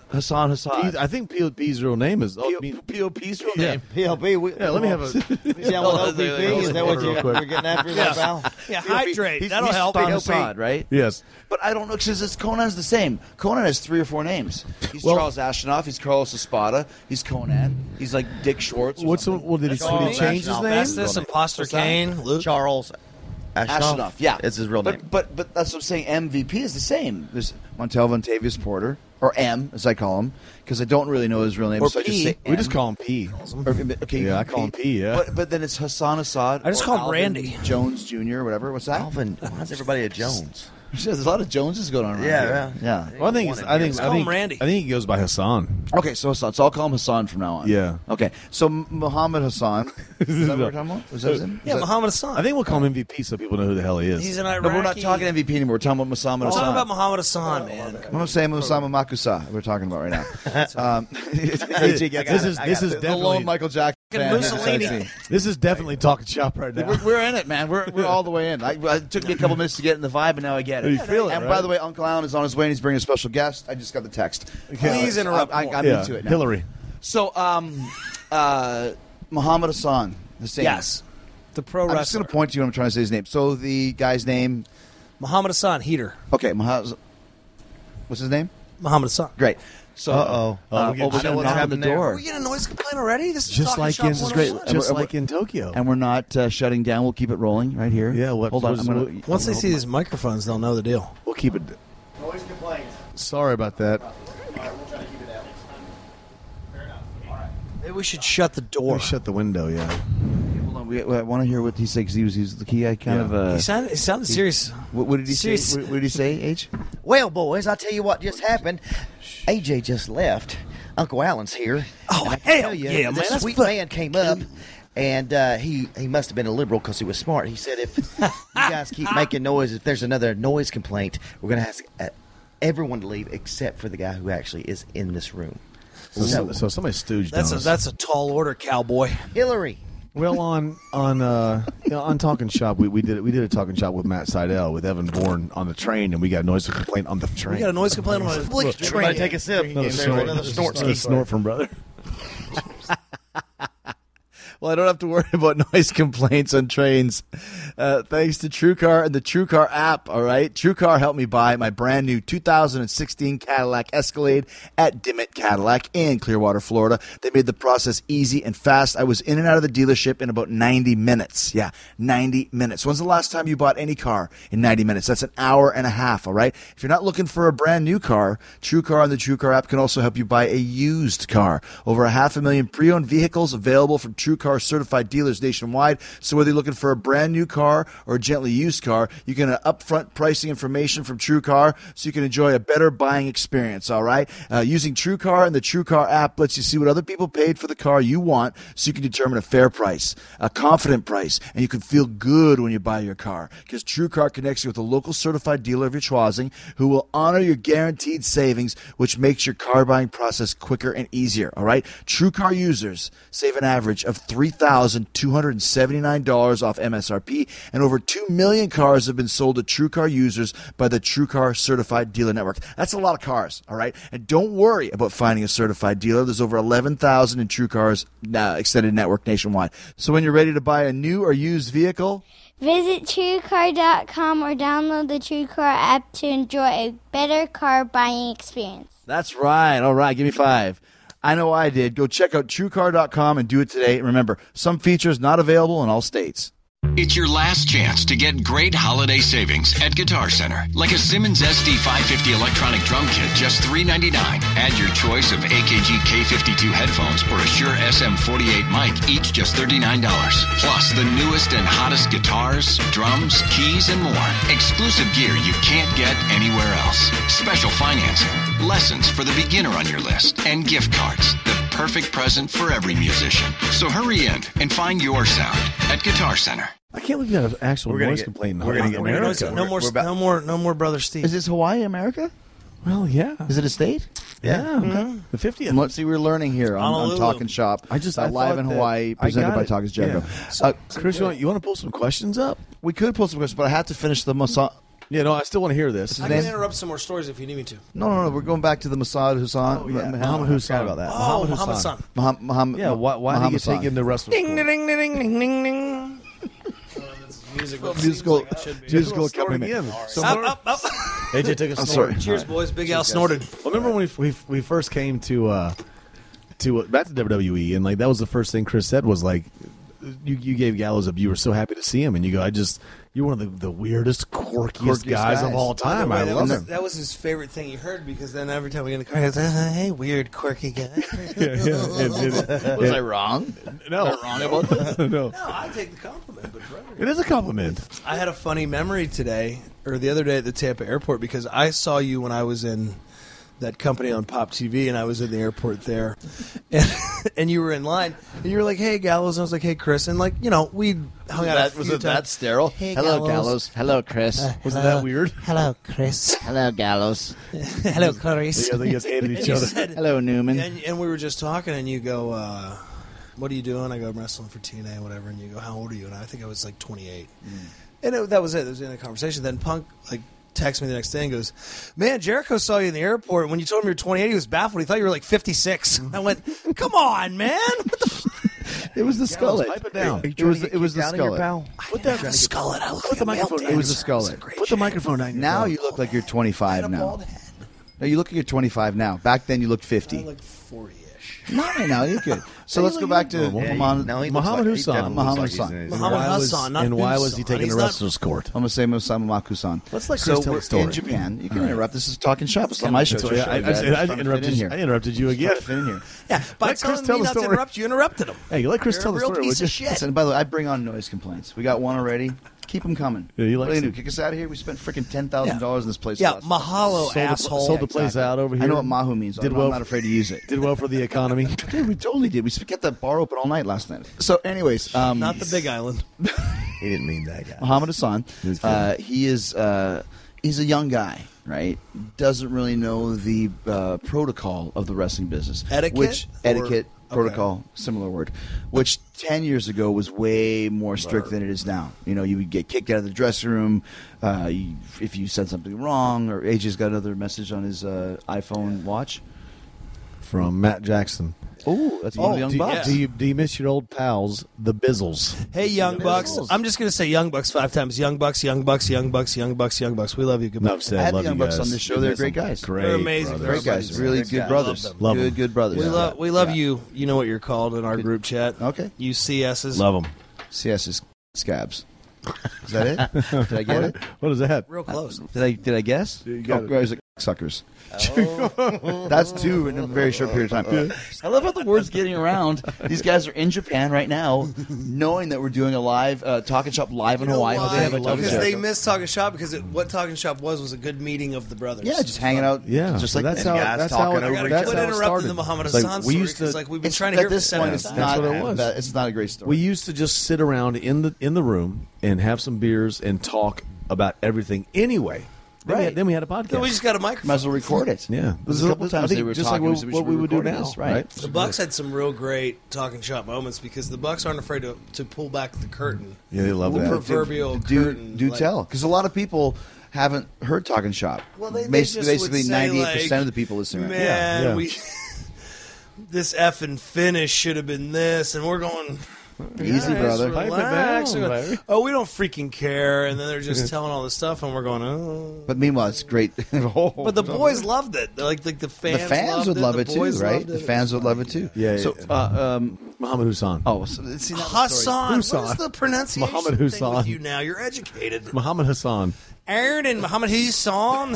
Hassan Hassan. P- I think P L P's real name is. Oh, P O P's real yeah. name. P L B. We, Yeah, let me have a. Is that what O P P? Is that what you, Real quick. you're getting after, yeah. pal? Yeah, hydrate. He's, That'll he's help. Hassan Assad, right? Yes. But I don't know because it's Conan's the same. Conan has three or four names. He's Well- Charles Ashenoff. He's Carlos Espada. He's Conan. He's like Dick Schwartz. Or What's the, something. well, did he, That's did he all. change his Ashenoff. name? That's This Imposter What's that? Kane, Luke. Charles Ashenoff. Ashenoff, yeah, It's his real name. But, but but that's what I'm saying. M V P is the same. There's Montel Vontavious Porter, or M as I call him, because I don't really know his real name. Or so I just P. say We just M. call him P. Or, okay, Yeah, I call him P, yeah. But but then it's Hassan Assad. I just or call him Alvin Randy. Jones Junior or whatever. What's that? Alvin. Why is everybody a Jones? There's a lot of Joneses going on around Yeah, here. yeah. yeah. Well, I think it's, I think Just I call think him Randy. I think he goes by Hassan. Okay, so Hassan. So I'll call him Hassan from now on. Yeah. Okay. So M- Muhammad Hassan. Is that what we're talking about? Was that his name? Yeah, Is that- Muhammad Hassan. I think we'll call him M V P so people know who the hell he is. He's an Iraqi. No, we're not talking M V P anymore. We're talking about Muhammad We're Hassan. talking about Muhammad Hassan, man. I'm saying Osama Makusa. We're talking about right now. um, this is this is the lone definitely Michael Jackson fan. Mussolini. besides me. this is definitely talking shop right now. We're, we're in it, man. We're, we're all the way in. I, it took me a couple minutes to get in the vibe, and now I get it. You feel it, And right? by the way, Uncle Alan is on his way, and he's bringing a special guest. I just got the text. Please Uh, interrupt I, more. I'm yeah, into it now. Hillary. So, um, uh, Muhammad Hassan, the same. Yes. The pro I'm just wrestler. going to point to you when I'm trying to say his name. So the guy's name. Muhammad Hassan, heater. Okay, Muhammad. What's his name? Muhammad Hassan. Great. So, Uh-oh. Oh, uh, we get oh, we got shut a knock down on the there. door. We get a noise complaint already? This is Just Talking like Shop in This is great. one oh one. just And we're- like in Tokyo. And we're not uh, shutting down. We'll keep it rolling right here. Yeah, what- Hold on. what I'm is- gonna, Once they see these microphones, they'll know the deal. We'll keep it. Noise complaints. Sorry about that. Maybe we should shut the door. Let me shut the window. Yeah. Hold on. We, I want to hear what he said because he was, he was the key. I kind Yeah. of. Uh, he sounded, he sounded serious. what, what did he Serious. say? What, what did he say? H. Well, boys, I'll tell you what just happened. A J just left. Uncle Alan's here. Oh, And I can hell tell you, yeah, man. This That's sweet fu- man came up, and uh, he, he must have been a liberal because he was smart. He said, if you guys keep making noise, if there's another noise complaint, we're going to ask uh, everyone to leave except for the guy who actually is in this room. So, so, so somebody stooged That's on a, us. that's a tall order, cowboy. Hillary. Well, on on uh, you know, on Talking Shop, we, we did we did a Talking Shop with Matt Seidel with Evan Bourne on the train, and we got a noise complaint on the train. We got a noise complaint on a public Everybody train. take a sip. Another There's snort, another snort. Another snort from brother. Well, I don't have to worry about noise complaints on trains. Uh, thanks to TrueCar and the TrueCar app, all right? TrueCar helped me buy my brand new two thousand sixteen Cadillac Escalade at Dimmitt Cadillac in Clearwater, Florida. They made the process easy and fast. I was in and out of the dealership in about ninety minutes. Yeah, ninety minutes. When's the last time you bought any car in ninety minutes? That's an hour and a half, all right? If you're not looking for a brand new car, TrueCar and the TrueCar app can also help you buy a used car. Over a half a million pre-owned vehicles available from TrueCar certified dealers nationwide. So whether you're looking for a brand new car or a gently used car, you can get upfront pricing information from TrueCar so you can enjoy a better buying experience, all right? Uh, using TrueCar and the TrueCar app lets you see what other people paid for the car you want so you can determine a fair price, a confident price, and you can feel good when you buy your car because TrueCar connects you with a local certified dealer of your choosing who will honor your guaranteed savings, which makes your car buying process quicker and easier, all right? TrueCar users save an average of three thousand two hundred seventy-nine dollars off M S R P, and over two million cars have been sold to TrueCar users by the TrueCar Certified Dealer Network. That's a lot of cars, all right? And don't worry about finding a certified dealer. There's over eleven thousand in TrueCar's uh, extended network nationwide. So when you're ready to buy a new or used vehicle, visit True Car dot com or download the TrueCar app to enjoy a better car buying experience. that's right. All right, give me five. I know I did. Go check out True Car dot com and do it today. Remember, some features not available in all states. It's your last chance to get great holiday savings at Guitar Center, like a Simmons S D five fifty electronic drum kit, just three ninety-nine. Add your choice of A K G K fifty-two headphones or a Shure S M forty-eight mic, each just thirty-nine dollars. Plus the newest and hottest guitars, drums, keys, and more. Exclusive gear you can't get anywhere else. Special financing, lessons for the beginner on your list, and gift cards. The perfect present for every musician. So hurry in and find your sound at Guitar Center. I can't believe you got an actual We're gonna noise get- complaint in we're gonna get- America. No, no more, We're about- no more, no more, brother Steve. Is this Hawaii, America? Well, yeah. Is it a state? Yeah. Okay. The fiftieth. Let's see, we're learning here on, on Honolulu. Talking Shop. I just uh, I live thought in that- Hawaii, I presented got by it. Talkers Jericho. Yeah. Uh, Chris, you want, you want to pull some questions up? we could pull some questions, but I have to finish the Masa- Yeah, no, I still want to hear this. I can interrupt some more stories if you need me to. No, no, no. We're going back to the Masad Hussan. Oh, yeah. Muhammad Muhammad Hussan. about that. Oh, Muhammad Hassan. Muhammad, Muhammad, Yeah, why, why did he Muhammad get Hassan. taken to wrestling Ding, school? ding, ding, ding, ding, ding, ding. Musical, Musical, like it should be. musical Snorting accompaniment. in. So- Up, up, up. A J took a I'm snort. sorry. Cheers, boys. Big Al snorted. Well, remember when we, we we first came to uh, to uh, back to W W E, and like that was the first thing Chris said was like, you you gave Gallows up. You were so happy to see him, and you go, I just you're one of the, the weirdest, quirkiest, Quirkiest guys, guys. of all time. By I the way, love that was, him. that was his favorite thing he heard because then every time we get in the car, he goes, uh, "Hey, weird, quirky guy." yeah, yeah. And- and- Was I wrong? no, Am I wrong about that? no, No, I take the compliment, but brother. it is a compliment. I had a funny memory today or the other day at the Tampa airport because I saw you when I was in that company on Pop T V and I was in the airport there, and, and you were in line and you were like, "Hey, Gallows," and I was like, "Hey, Chris," and like you know we hung out. That, a was few it that times. sterile? Hey, Hello, Gallows. Gallows. Hello, Chris. Wasn't that weird? Hello, Chris. Hello, Gallows. Hello, Clarice. You guys hated each And you other. said- Hello, Newman. And, and we were just talking, and you go, uh, "What are you doing?" I go, "I'm wrestling for T N A, whatever." And you go, "How old are you?" And I think I was like twenty-eight. And it, that was it. That was the end of the conversation. Then Punk like texts me the next day and goes, "Man, Jericho saw you in the airport. When you told him you were twenty-eight, he was baffled. He thought you were like fifty-six." I went, "Come on, man! What the f-? It was the Gallows, skullet. pipe it down. It was it was the skullet. Put that The skull it. I look Put like the a male microphone. dancer. It was the skullet. Put the microphone down. your Now throat. you look like you're I twenty-five had a now. bald head. No, you look like you're twenty-five now. Back then, you looked I fifty. had like forty-ish. Not right now. You're good. So let's go back to Yeah, Muhammad. No, he looks Muhammad like, he Hassan. definitely Muhammad looks like he's Hassan. in his- Muhammad why was, Hassan, not and why was he Hassan. taken He's to not- wrestler's court? I'm gonna say Musamu Makusan. Let's let so Chris tell we're the story. in Japan. You can All right. interrupt. This is talking shop. It's not my show. It's your Yeah, show. I, I, Dad. I, Just I trying to fit interrupted in you. here. I interrupted you Just again. trying to fit in here. Yeah, by Let Chris telling tell me the not to story. interrupt you, interrupted him. Hey, let Chris You're tell a the real story. piece would of you? shit. Listen, by the way, I bring on noise complaints. We got one already. Keep them coming. Yeah, you what like do they do? some- Kick us out of here? We spent freaking ten thousand dollars in this place. Yeah, last- mahalo, Sold the, asshole. sold the place out over here. I know what Mahu means. Did I'm, well I'm not afraid to use it. Did well for the economy. Dude, we totally did. We kept that bar open all night last night. So, anyways, um, Not the Big Island. He didn't mean that guy. Muhammad Hassan. was Uh, he is uh, he's a young guy, right? Doesn't really know the uh, protocol of the wrestling business. Etiquette? Which Or- etiquette, okay. protocol, similar word. Which ten years ago was way more strict than it is now. You know, you would get kicked out of the dressing room uh, you, if you said something wrong. Or A J's got another message on his uh, iPhone watch. From Matt Jackson. Oh, that's one of the Young do, Bucks. do you do you miss your old pals, the Bizzles? Hey, Young Bucks. I'm just going to say Young Bucks five times. Young Bucks, Young Bucks, Young Bucks, Young Bucks, Young Bucks. We love you. Goodbye. Enough said. I had the Love Young you Bucks guys. on this show. You They're miss great them. guys. Great, They're amazing. brothers. Great guys. Really Thanks, good guys. brothers. Love them. Love good, them. good brothers. We Yeah. love we love Yeah. you. You know what you're called in our group chat. Okay. You C S's. Love them. C S is scabs. Is that it? Did I get it? What is that? Real close. Did I did I guess? You got oh, it. guys, like suckers. That's two in a very short period of time. I love how the word's getting around. These guys are in Japan right now, knowing that we're doing a live uh, Talking Shop live in You know Hawaii. why? They have a Talking Because Shop. they missed Talking Shop because it, what Talking Shop was was a good meeting of the brothers. Yeah, just hanging out. Yeah, just so like that's this. how guys that's talking how over it, I gotta that's quit how it interrupting started. the Muhammad It's like, Hassan we story used to 'cause, like we've been It's, trying to at hear it for this point, seven it's times. not. what it was. that- It's not a great story. We used to just sit around in the in the room and have some beers and talk about everything anyway. Then, we, Right. had, then we had a podcast. Then we just got a microphone. Might as well record it. yeah, There's a couple I times think they were just talking. like we what, said we what should we be would do recording now, this, right? The Bucks had some real great Talking Shop moments because the Bucks aren't afraid to, to pull back the curtain. Yeah, they love the that. proverbial do curtain. do like- tell, because a lot of people haven't heard Talking Shop. Well, they, they basically, just basically would say, ninety-eight percent like, of the people listening. Man, Yeah, yeah. we this effing finish should have been this, and we're going. Easy, "Guys, brother. Pipe it relax." down, We're going, baby. oh, we don't freaking care, and then they're just telling all this stuff, and we're going. Oh. But meanwhile, it's great. But the boys loved it. They're Like, like the the fans, fans loved would it. love the it too, boys right? loved The it. fans would love it too. Yeah, So, yeah. uh, um, Muhammad Hassan. oh, so, see, now the story- Hassan. Hassan. What is the pronunciation Muhammad thing Hassan. with you now? You're educated. Muhammad Hassan. Aaron and Muhammad Hassan.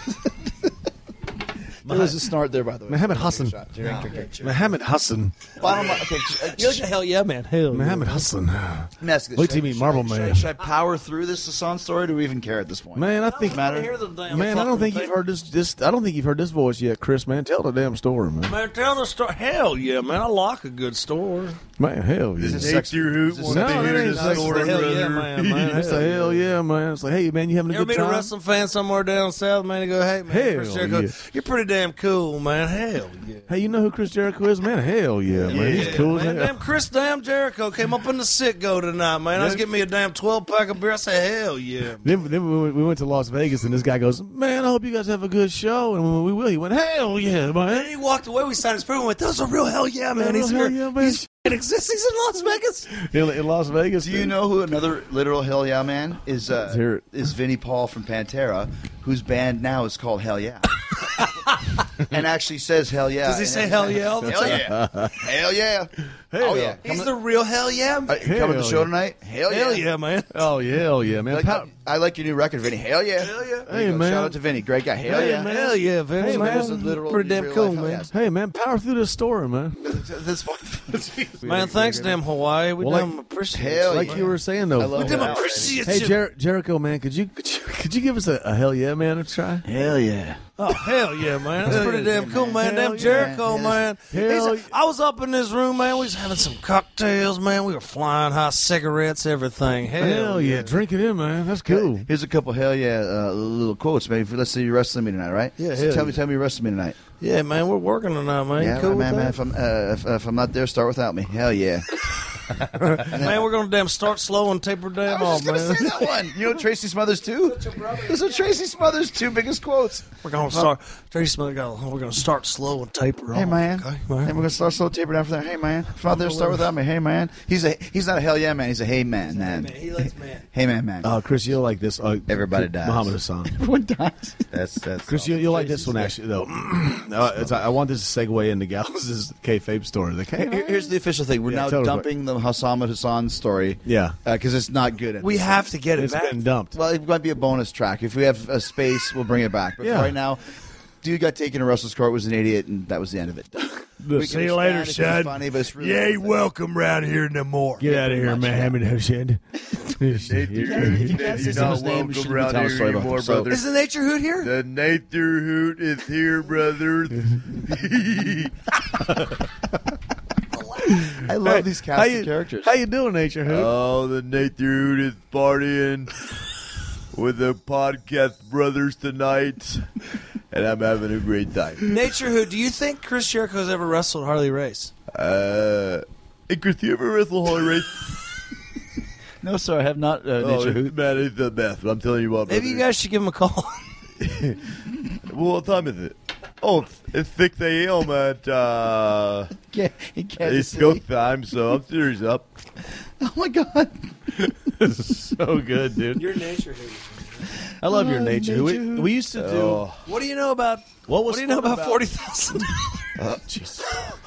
There was a snort there, by the way. Muhammad Hassan. Muhammad Hassan. Bottom line, okay, j- uh, You're like a hell yeah, man. Hell yeah. Muhammad Hassan. Let me ask you this. Wait Should till I- you meet should I- Marble should I- Man. Should I power through this Hassan story? Or do we even care at this point? Man, I think Matter. Hear the damn Man, I don't fucking think thing. you've heard this. This I don't think you've heard this voice yet, Chris. Man, tell the damn story, man. Man, tell the story. Hell yeah, man. I like a good story. Man, hell yeah. Is it sex- is this No, sex- that ain't sex story, hell yeah, man, man. It's a hell yeah, man. It's like, hey, man, you having a You ever good meet a time? wrestling fan somewhere down south, man, and go, hey, man, Hell Chris Jericho, yeah. you're pretty damn cool, man. Hell yeah. Hey, you know who Chris Jericho is, man? Hell yeah, man. He's cool as Man, hell. damn Chris damn Jericho came up in the sit-go tonight, man. I was getting me a damn twelve-pack of beer. I said, hell yeah. Then, then we, went, we went to Las Vegas, and this guy goes, man, I hope you guys have a good show. And when we will, he went, hell yeah, And man. he walked away. We signed his proof and went, that was a real hell yeah, man. Real He's hell here. yeah, man. He's f***ing exists. He's in Las Vegas. In, in Las Vegas. Do you know who another literal Hell Yeah man is? Uh, Let's hear it. is Vinnie Paul from Pantera, whose band now is called Hell Yeah, and actually says Hell Yeah. Does he and say every hell time- yeah all the Hell time? yeah, Hell Yeah. Hell Oh yeah, He's the real hell yeah, man. Uh, coming to the show yeah. tonight. Hell yeah. Hell yeah, man. Oh, yeah, hell yeah, man. Like, Pow- I like your new record, Vinny. Hell yeah. Hell yeah. Hey, man. Shout out to Vinny. Great guy. Hell Hey, yeah. man. Hell yeah, Vinny, Hey, man. man. Those are literal- Pretty damn real cool, life hell man. yes. hey, man, power through this story, man. This one. Man, thanks, damn Hawaii. We Well, damn like- appreciate Hell it. Like yeah. you were saying, though. I love We damn that. appreciate Hey, you. Jer- Jericho, man, could you, could you could you give us a, a hell yeah, man, a try? Hell yeah. Oh, hell yeah, man. That's Hell pretty yeah, damn cool, man. Hell Damn yeah, Jericho, man. man. Hell He's- I was up in this room, man. We was having some cocktails, man. We were flying high cigarettes, everything. Hell, Hell yeah, drink it in, man. That's cool. Here's a couple hell yeah uh, little quotes, man. Let's say you're wrestling me tonight, right? Yeah, So hell tell me, yeah. tell me you're wrestling me tonight. Yeah, man. We're working tonight, man. Yeah, You cool right, with man, man. that? If I'm uh, if, if I'm not there, start without me. Hell yeah. Man, we're gonna damn start slow and taper damn I was off, just gonna man. say that one. You know Tracy Smothers too. Those are Tracy Smothers' two biggest quotes. We're gonna start. Tracy Smith got. We're gonna start slow and taper off. Hey man, Okay, hey, man. we're gonna start slow taper down from there. Hey man, if I'm not there, start without me. Hey man, he's a he's not a hell yeah man. He's a hey man man. He likes man. Hey man man. Uh, Chris, you'll like this. Uh, Everybody dies. Muhammad Hassan. Everyone dies. That's that's Chris, you, you'll like this one, actually, though. uh, it's, I want this to segue into Gallows' kayfabe story. The Here- K- Here's the official thing. We're Yeah, now tell us dumping the Hassan Hassan story. Yeah. because it's not good. At We this have to get it It's back. been dumped. Well, it might be a bonus track. If we have a space, we'll bring it back. But Yeah. for right now, dude got taken to Russell's court, was an idiot, and that was the end of it. We can See you later, understand if it's son. Funny, but it's really You ain't welcome round here no more. Get out of here, Mohammed Hussein. If you can't say You're someone's not name, you welcome shouldn't be round telling a here story about anymore, them. So- brother. Is the nature hoot here? The Nather Hoot is here, brother. I love these how cast you, of characters. How you doing, Nature Hoot? Oh, the Nather Hoot is partying with the podcast brothers tonight, and I'm having a great time. Nature hoot. Do you think Chris Jericho's ever wrestled Harley Race? Uh, hey, Chris, you ever wrestle Harley Race? No, sir, I have not. Uh, Oh, Nature it's- Hoot. man, it's the best. But I'm telling you what, Maybe you brother. guys should give him a call. Well, what time is it? Oh, it's, it's six a.m. at uh, Yeah, he can't East see. Coast time, so I'm serious up. Oh my god. So good, dude. Your nature hoot. I love your Oh, Nature Hoot. Nature We, Hoot. we used to do. Oh. What do you know about? What What was do you know fun about forty thousand? Jeez.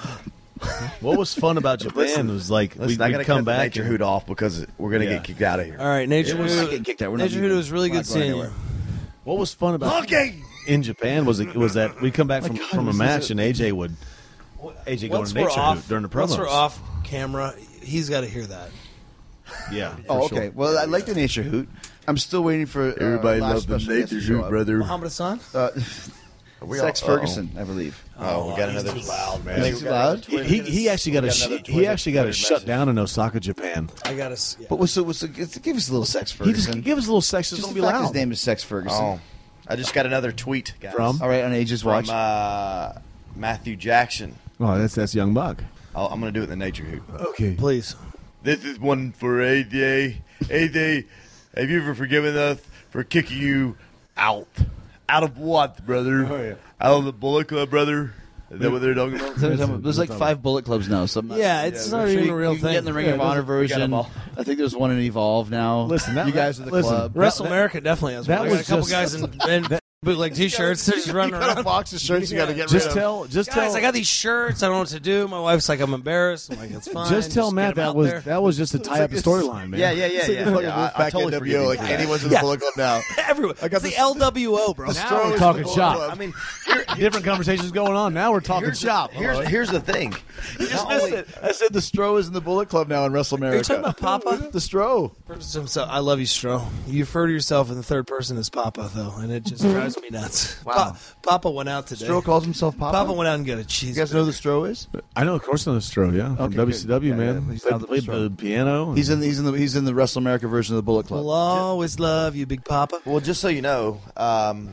What was fun about Japan was like Listen, we, I we'd gotta come cut the back. Nature Hoot off because we're gonna Yeah. get kicked out of here. All right, nature We're not hoot. getting kicked out. We're not Nature hoot leaving. was really We're good not going seeing you. anywhere. What was fun about Okay. in Japan was it was that we'd come back from, God, from a was match this and A J would A J go Once to we're Nature off Hoot during the Once promos. we're off camera, he's got to hear that. Yeah. Oh, for okay. sure. Well, I like the Nature Hoot. I'm still waiting for uh, Everybody last loves the special guest Nather to show Hoot, up. brother. Muhammad Hassan? Uh, We Sex all- Ferguson, I believe. Oh, we got another loud man. Is he loud? He, he, he actually got a sh- he actually got a shut down in Osaka, Japan. I got to. Yeah. But what's the, what's the, give us a little Sex He just Ferguson. give us a little sex. Just Just don't the be fact loud. his name is Sex Ferguson. Oh, I just got another tweet, guys. From? All right, on Ages Watch. From uh, Matthew Jackson. Oh, that's that's Young Buck. I'll, I'm going to do it in the Nature Hoot. Okay. Please. This is one for A J. A J, have you ever forgiven us for kicking you out? Out of what, brother? Oh, yeah. Out of the Bullet Club, brother? Is that what they're talking about? There's like five Bullet Clubs now. So I'm not- Yeah, it's not I'm sure even you- a real you can thing. Get in the Ring Yeah, of it Honor doesn't- we got version. 'em all. I think there's one in Evolve now. Listen, that- you guys are the listen, club. Wrestle that- America definitely has that one. I got was a couple just- guys in, in bootleg T-shirts. They're just running around. box of shirts you got to get Just tell, just Guys, tell, I got these shirts. I don't know what to do. My wife's like, I'm embarrassed. I'm like, it's fine. just tell Matt get 'em that out was there. that was just to tie up the storyline, man. Yeah, yeah, yeah, It's like yeah. the fucking yeah I, I Wolfpack totally N W O, forgive you like for that. anyone's in the Yeah. Bullet Club now. Everyone. I got It's the the- L W O, bro. Now we're talking shop. I mean, Different conversations going on. Now we're talking here's, shop. here's, here's the thing. You just Not missed only- it. I said the Stro is in the Bullet Club now in Wrestle America. Are you talking about Papa? The Stro. So I love you, Stro. You refer to yourself in the third person as Papa, though, and it just drives me nuts. Wow. Pa- Papa went out today. Stro calls himself Papa. Papa went out and got a cheese. You guys know who the Stro is? I know, of course, on the Stro, yeah, from Okay, W C W, good. Yeah, man. yeah, he's Played, down to the played Stro. the piano. He's in. He's in the. He's in the Wrestle America version of the Bullet Club. We'll always love you, Big Papa. Well, just so you know, um,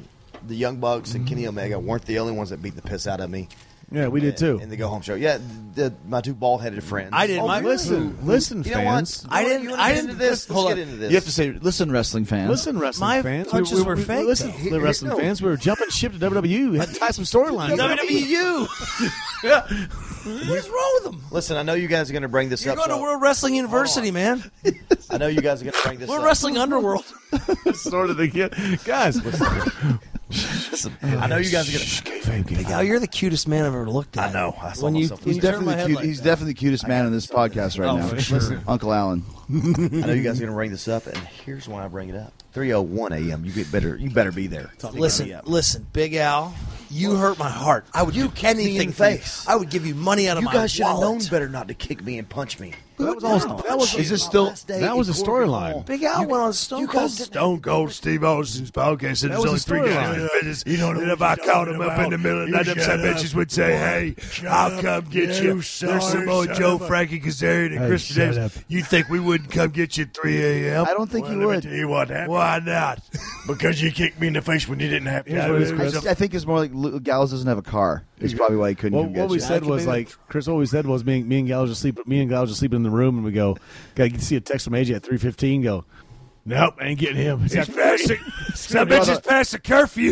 the Young Bucks and Kenny Omega weren't the only ones that beat the piss out of me. Yeah, we did too. In the Go Home show. Yeah, the, my two bald-headed friends. I didn't. Oh, my, listen, listen, you know fans. what? I You didn't- wanna I get didn't- into this. Hold Let's on. get into this. You have to say, listen, wrestling fans. Listen, wrestling My fans. punches were fake. Listen, Here- the wrestling no. fans. We were jumping ship to W W E. We had to tie some storylines. W W U. What's wrong with them? Listen, I know you guys are going to bring this You're up. going to so- World Wrestling University, man. I know you guys are going to bring this We're up. Wrestling Underworld. sort of the kid. Guys, I know you guys are going to. Big Al, you're the cutest man I've ever looked at. I know. I saw When you, myself. when He's you turn definitely my the head cute, like he's that. definitely the cutest man in this podcast right Oh, now. for sure. Listen, Uncle Alan. I know you guys are going to bring this up, and here's why I bring it up. three oh one a.m. You get better. You better be there. Listen, listen, Big Al, you hurt my heart. I would You do kicked me in anything the for you. face. I would give you money out of You my guys should have known wallet. better not to kick me and punch me. that was all. That was. Is this still? That was a storyline. Big Al went on Stone you Cold. guys didn't- Stone Cold Steve Austin's podcast said That there's was only a three guys storyline. in the business. You know, and if I caught him up in the middle of the night, them some bitches would say, hey, I'll come get you. There's some old Joe Frankie Kazarian and Hey, Chris shut Davis. You think we wouldn't come get you at three a.m.? I don't think well, you let would. Me tell you what happened. Why not? Because you kicked me in the face when you didn't have to. Here's what it is, Chris. I, I think it's more like Lu- Gallows doesn't have a car. Is probably why he couldn't Well, come get what we you. said was like Chris. What we said was me, and- me and Gallows just sleep. Me and Gallows just sleeping in the room, and we go, "Got to see a text from A J at three fifteen." Go, nope, ain't getting him. He's He's passing. Some Brother. bitches past the curfew.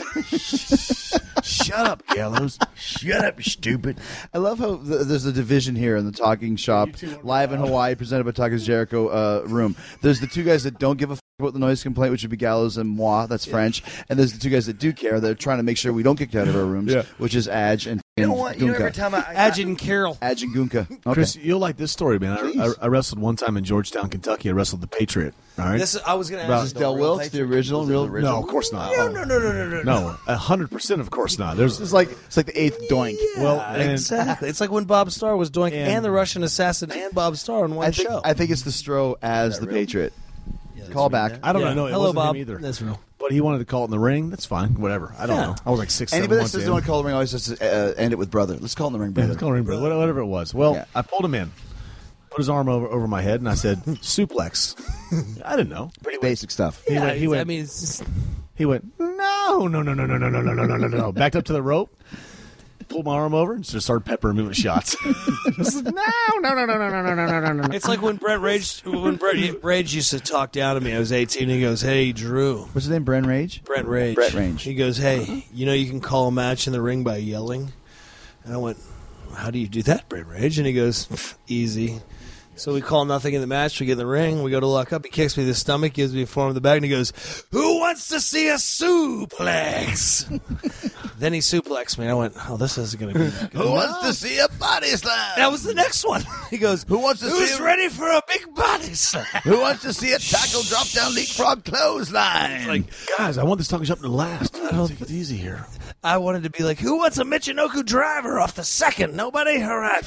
Shut up, Gallows. Shut up, you stupid. I love how th- there's a division here in the Talking Shop, live in Hawaii, presented by Talkers Jericho uh, room. There's the two guys that don't give a f- about the noise complaint, which would be Gallows and moi, that's French. And there's the two guys that do care. They're trying to make sure we don't get kicked out of our rooms, Yeah. which is Adge and, You and know what? You know, every Gunka. time I, I Adjun and Carroll. Adge and Gunka. Okay. Chris, you'll like this story, man. I, I, Please. I wrestled one time in Georgetown, Kentucky. I wrestled the Patriot. All right. This is, I was going to About- ask This is you. Del Wilkes, the original, real. no, of course not. No, no, no, no, no, no. No, a hundred percent, of course not. There's It's like it's like the eighth doink. well, Yeah, and exactly. It's like when Bob Starr was doing and, And- the Russian assassin and Bob Starr in one I think show. I think it's the Stro as the Patriot. Call back. I don't Yeah. know. It Hello, wasn't Bob. him either. That's real. But he wanted to call it in the ring. That's fine. Whatever. I don't Yeah. know. I was like six, seven Anybody that months says in. they want to call the ring always has to uh, end it with brother. Let's call it in the ring, Yeah, brother. let's call it ring, brother. Whatever whatever it was. Well, Yeah. I pulled him in, put his arm over over my head, and I said, "Suplex." I didn't know. Pretty basic stuff. He Yeah, went. He it's- went. I mean, it's just, He went, no, no, no, no, no, no, no, no, no, no, no, no. Backed up to the rope, pulled my arm over, and just started peppering me with shots. Just, no, no, no, no, no, no, no, no, no, no. it's like when Brett Rage when Brett Rage used to talk down to me. I was eighteen. He goes, "Hey, Drew." What's his name? Brent Rage? Brett Rage. Brett Rage. He goes, "Hey, you know you can call a match in the ring by yelling." And I went, "How do you do that, Brett Rage?" And he goes, "Easy." So we call nothing in the match. We get in the ring. We go to lock up. He kicks me in the stomach, gives me a form of the back, and he goes, "Who wants to see a suplex?" Then he suplexed me. I went, "Oh, this isn't going to be that good." Who wants to see a body slam? That was the next one. He goes, Who wants to "Who's see a- ready for a big body slam?" Who wants to see a tackle drop down leapfrog clothesline? Like, Guys, I want this talking shop to last. I don't take it easy here. I wanted to be like, "Who wants a Michinoku driver off the second? Nobody? All right. F-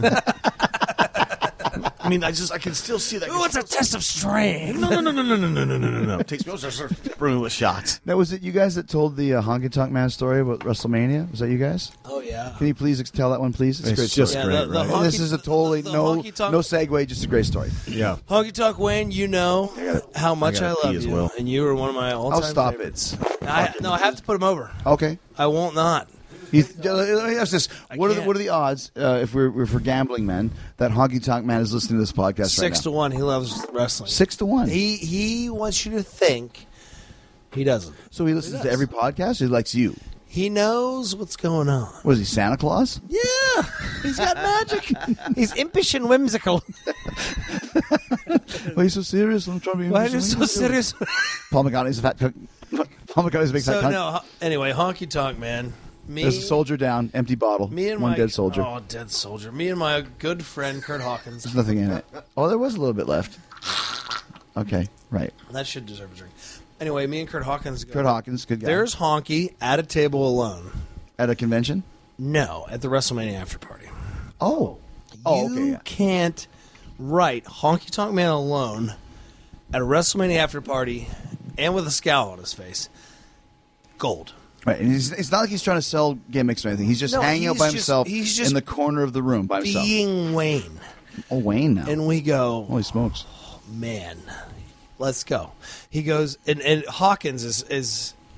it. I mean, I just I can still see that. Who wants a test of strength?" No, no, no, no, no, no, no, no, no, no, no. It takes me over to peppering me with shots. Now, was it you guys that told the uh, Honky Tonk Man story about WrestleMania? Was that you guys? Oh, yeah. Can you please ex- tell that one, please? It's, a It's great just story. Yeah, great, the- the right? honky- this is a totally the no honky tonk- no segue, just a great story. Yeah. Honky Tonk Wayne, you know how much I I, gotta love pee as you, well. and you were one of my all-time I'll stop favorites. I, no, I have to put him over. Okay. I won't not. You, uh, let me ask this: What are the can't. what are the odds uh, if we're, if we're gambling men that Honky Tonk Man is listening to this podcast Six right to now? one. He loves wrestling. Six to one. He he wants you to think he doesn't. So he listens to every podcast. He likes you. He knows what's going on. Was he Santa Claus? Yeah, he's got magic. He's impish and whimsical. Why are you so serious? I'm trying to be. Why are you so serious? Paul McCartney's a fat cook. Paul McCartney's a big So fat cunt. no. ho- Anyway, Honky Tonk Man. Me, There's a soldier down, empty bottle. me and one my dead soldier. Oh, dead soldier. Me and my good friend Kurt Hawkins. There's nothing in it. Oh, there was a little bit left. Okay, right. That should deserve a drink. Anyway, me and Kurt Hawkins. Go, Kurt Hawkins, good guy. There's Honky at a table alone. At a convention. No, at the WrestleMania after party. Oh. Oh, you okay. Yeah. can't write Honky Tonk Man alone at a WrestleMania after party and with a scowl on his face. Gold. Right, and he's, it's not like he's trying to sell gimmicks or anything. He's just No, hanging out he's by just- himself he's just in the corner of the room by himself. Being Wayne. Oh, Wayne now. And we go, Holy smokes. man, let's go. He goes, and, and Hawkins is, is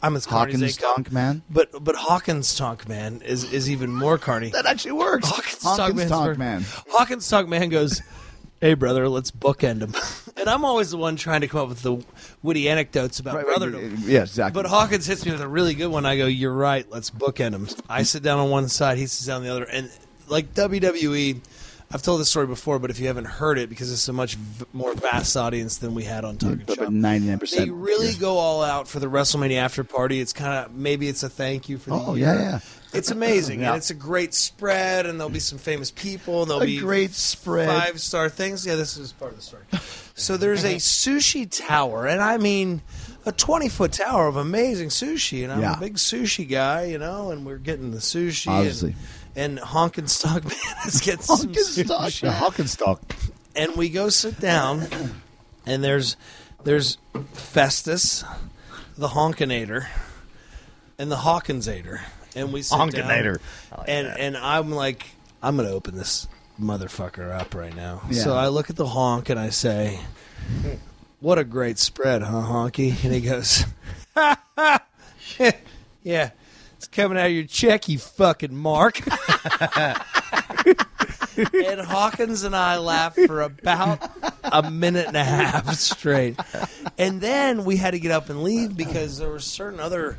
I'm as carny as Hawkins they come. Tonk Man. But but Hawkins Tonk Man is is even more carny. That actually works. Hawkins, Hawkins Tonk, Man's Tonk ver- Man. Hawkins Tonk Man goes, "Hey brother, let's bookend him." And I'm always the one trying to come up with the witty anecdotes about Right, right, brotherdom. yeah, exactly. But Hawkins hits me with a really good one. I go, "You're right. Let's bookend him." I sit down on one side, he sits down on the other, and like W W E. I've told this story before, but if you haven't heard it, because it's a much v- more vast audience than we had on Talking But Shop, ninety-nine percent. they really go all out for the WrestleMania after party. It's kind of maybe it's a thank you for the Oh, year. yeah, yeah. It's amazing, Yeah. and it's a great spread, and there'll be some famous people, and there'll A be great spread. five star things. Yeah, this is part of the story. So there's a sushi tower, and I mean a twenty foot tower of amazing sushi, and I'm Yeah. a big sushi guy, you know, and we're getting the sushi. Obviously. And, and Honkin' Stock Man is getting some sushi. Yeah, Hawkenstock. And we go sit down, and there's there's Festus, the Honkinator, and the Hawkinsator, and we sit Honkinator. down, I like and that. and I'm like, I'm gonna open this motherfucker up right now. Yeah. So I look at the honk and I say, "What a great spread, huh, Honky?" And he goes, "Yeah, it's coming out of your check, you fucking mark." And Hawkins and I laughed for about a minute and a half straight. And then we had to get up and leave because there were certain other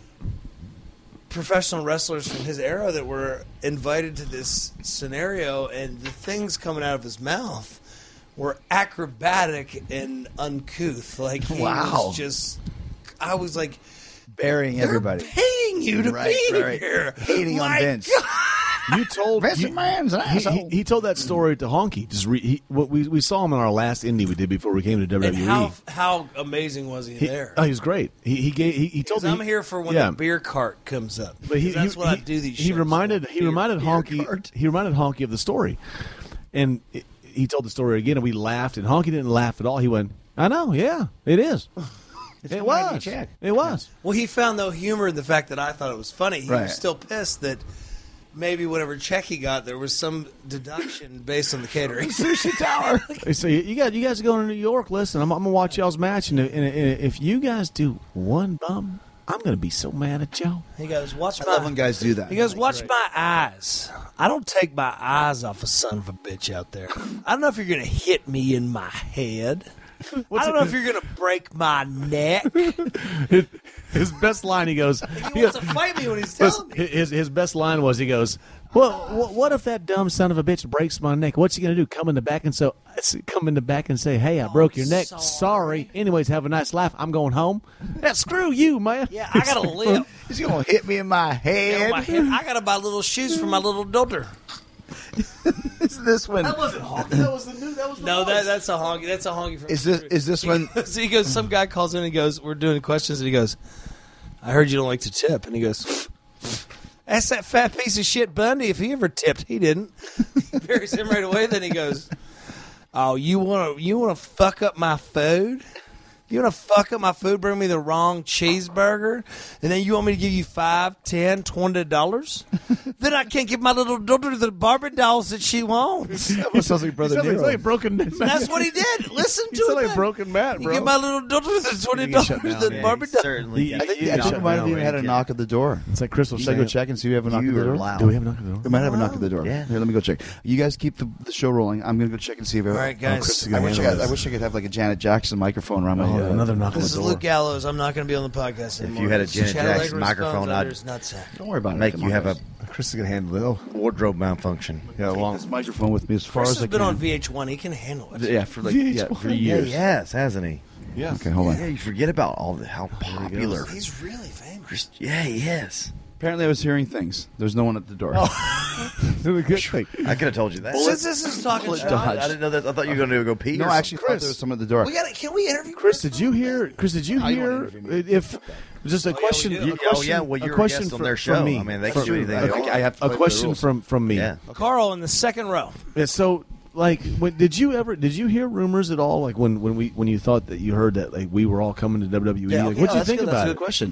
professional wrestlers from his era that were invited to this scenario, and the things coming out of his mouth were acrobatic and uncouth. Like, he Wow. was just... I was like... Burying They're everybody. paying you to Right, be right. here. Hating on My Vince. You told Vince you- McMahon's an he, asshole. he, he told that story to Honky. Just re, he, what we we saw him in our last indie we did before we came to W And W E. how how amazing was he, He- there? Oh, he was great. He he gave he, he told Because me I'm here for when yeah. the beer cart comes up. But he, 'Cause that's he, what he, I do these he shows reminded for. he Beer- reminded beer Honky cart. he reminded Honky of the story, and it, he told the story again, and we laughed, and Honky didn't laugh at all. He went, "I know, yeah, it is. It's it a mighty was, check. it was." Well, he found no humor in the fact that I thought it was funny. He Right. was still pissed that maybe whatever check he got, there was some deduction based on the catering. Sushi Tower. He said, "You got you guys are going to New York. Listen, I'm, I'm gonna watch y'all's match, and, and, and if you guys do one bum, I'm gonna be so mad at y'all." He goes, "Watch I my." love when guys do that. He goes, "Watch my eyes. I don't take my eyes off a son of a bitch out there. I don't know if you're going to hit me in my head. I don't know if you're going to break my neck." his, his best line, he goes, He wants to fight me when he's telling me. his his best line was, he goes, "Well, wh- what if that dumb son of a bitch breaks my neck? What's he gonna do? Come in the back and so come in the back and say, hey, I broke your neck. sorry. Sorry. Anyways, have a nice life. I'm going home. Yeah, screw you, man. Yeah, I got to live. He's going to hit me in my Yeah, head. my head. I got to buy little shoes for my little daughter." Is this one? wasn't honky. That was the new. That was the No, that that's a honky. That's a honky from Is this is this one? So he goes, some guy calls in and goes, we're doing questions, and he goes, "I heard you don't like to tip." And he goes, "That's that fat piece of shit Bundy. If he ever tipped, he didn't." He buries him right away. Then he goes, "Oh, you want to you want to fuck up my food? You want to fuck up my food, bring me the wrong cheeseburger, and then you want me to give you five, ten, twenty dollars? Then I can't give my little daughter the Barbie dolls that she wants." That sounds like Brother Sounds like, Nero. like broken. That's what he did. Listen He to sounded it. like man. broken Matt, You bro. give my little daughter the twenty get shut dollars, down, the yeah, Barbie he doll. certainly. I think, You I got think shut we might have down, even had a Randy. knock at the door. It's like Crystal Should I go saying. check and see if we have a knock You at the are door? loud. Do we have a knock at the door? We might have a knock at the door. Yeah. Here, let me go check. You guys keep the, the show rolling. I'm going to go check and see if I All right, guys. Chris is I gonna wish I, handle got, I this. wish I could have like a Janet Jackson microphone around my Oh, head. another knock on This the is door. Luke Gallows. I'm not going to be on the podcast anymore. you had a Janet Chad Jackson Allegra's microphone, phone's I'd- under his nutsack. Don't worry about it. Make Come you on, have guys. a Chris is gonna handle it. Oh, wardrobe malfunction. yeah, well, this microphone with me as far Chris as has I been can. on V H one. He can handle it. Yeah, for like yeah, for Yeah, years. he has, hasn't he? yeah. Okay, hold on. Yeah, you forget about all the how popular. He's really famous. Yeah, he is. Apparently, I was hearing things. There's no one at the door. Good thing. I could have told you that. Since this is talking Bullet shop, dodge. I didn't know that. I thought you were going to go pee. no, or I actually something. thought there was someone at the door. we got. Can we interview Chris, did you hear? Chris, did you How you wanna hear? interview me? If just a yeah, we question, do. a Oh, question, yeah, well, a you're a question guest on from, their from show. me. I mean, they can From- do anything they I, want. I have to a play by the question rules. from from me. Yeah. Carl in the second row? Yeah, so, like, when, did you ever? Did you hear rumors at all? Like when, when we when you thought that you heard that like we were all coming to W W E. Yeah, like, okay, what'd no, you that's think good. about That's a it? good question.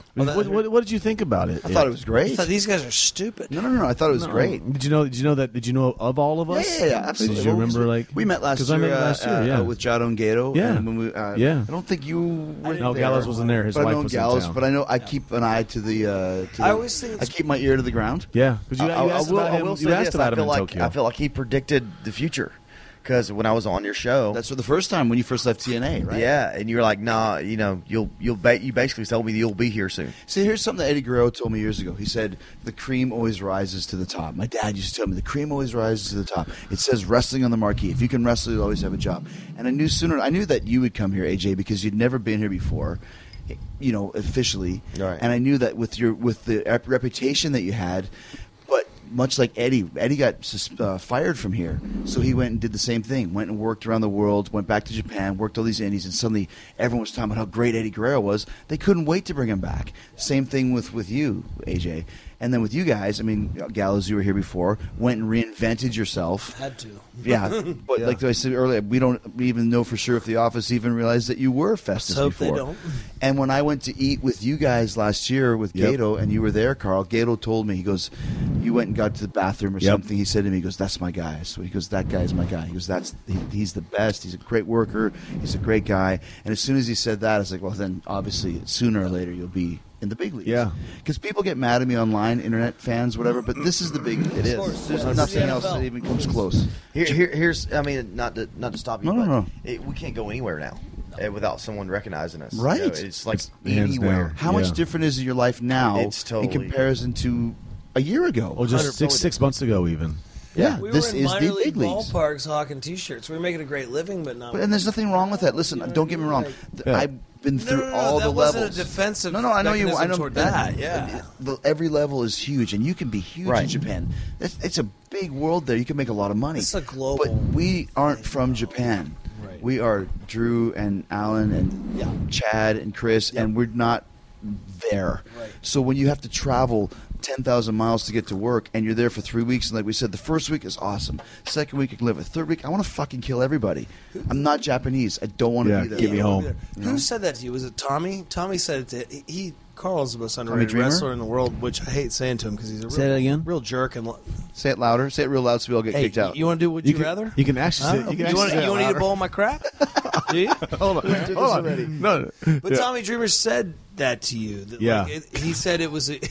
What, what, what, what did you think about it? I thought it was I great. thought these guys are stupid. No, no, no. I thought it was No. great. Did you know? Did you know that? Did you know of all of us? Yeah, yeah, yeah, absolutely. Did you Well, remember we- like we met last 'cause year? I met uh, last year, uh, yeah. uh, with Jado and Gato. Yeah. and when we, uh, Yeah. I don't think you were No, there. Gallows wasn't there. His but wife I know was in Gallows, town. but I know I keep an eye to the. Uh, to the I always think I it's- keep my ear to the ground. Yeah, because you, I, you I asked will, about I him. will say You asked this. about I feel him in like Tokyo. I feel like he predicted the future because when I was on your show, That's for the first time when you first left T N A, right? yeah, and you were like, nah, you know, you'll you'll ba- you basically told me you'll be here soon. See, here's something that Eddie Guerrero told me years ago. He said, the cream always rises to the top. My dad used to tell me, the cream always rises to the top. It says wrestling on the marquee. If you can wrestle, you'll always have a job. And I knew sooner, I knew that you would come here, A J, because you'd never been here before, you know, officially. Right. And I knew that with your with the rep- reputation that you had, but much like Eddie, Eddie got sus- uh, fired from here. So he went and did the same thing. Went and worked around the world, went back to Japan, worked all these indies, and suddenly everyone was talking about how great Eddie Guerrero was. They couldn't wait to bring him back. Same thing with, with you, A J. And then with you guys, I mean, Gallows, you were here before, went and reinvented yourself. Had to. Yeah, but like I said earlier, we don't even know for sure if the office even realized that you were Festus Let's hope they before. don't. And when I went to eat with you guys last year with Yep. Gato, and you were there, Carl, Gato told me, he goes, you went and got to the bathroom or Yep. something. He said to me, he goes, that's my guy. So he goes, that guy's my guy. He goes, that's he, he's the best. He's a great worker. He's a great guy. And as soon as he said that, I was like, well, then obviously sooner or later you'll be in the big leagues. Yeah. Because people get mad at me online, internet fans, whatever, but this is the big league. It is. course. There's This is nothing the else N F L. that even comes close. Here, here, here's I mean, not to not to stop you, No, no, but no. It, we can't go anywhere now uh, without someone recognizing us. Right. You know, it's like Hands anywhere. down. How Yeah. much different is your life now It's totally in comparison to a year ago? Oh, just six six months ago, even. yeah, We this were in is minor the league big leagues. ballparks hawking T-shirts. We were making a great living, but not. But, and there's nothing wrong with that. Listen, don't get me wrong. Th- Yeah. I've been No, through no, no, all that the wasn't levels. a defensive No, no, I know you. I mechanism know toward that, yeah. The, every level is huge, and you can be huge Right. in Japan. It's, it's a big world there. You can make a lot of money. It's a global- But we aren't from Japan. Right. We are Drew and Alan and Yeah. Chad and Chris, and we're not there. Right. So when you have to travel ten thousand miles to get to work, and you're there for three weeks, and like we said, the first week is awesome. Second week, you can live it. Third week, I want to fucking kill everybody. I'm not Japanese. I don't want to Yeah, be there. get me home. Who said that to you? Was it Tommy? Tommy said it to he. Carl's the most underrated Dreamer? wrestler in the world, which I hate saying to him because he's a real, Say that again? real jerk. And Say it louder. Say it real loud so we all get hey, kicked out. you want to do? Would You you, can, rather? You can actually. Huh? Say, you can you actually want say it to eat a louder. bowl of my crap? Do you? Hold on. Hold on. No, no. But Yeah. Tommy Dreamer said that to you. That, Yeah. like, it, he said it was. A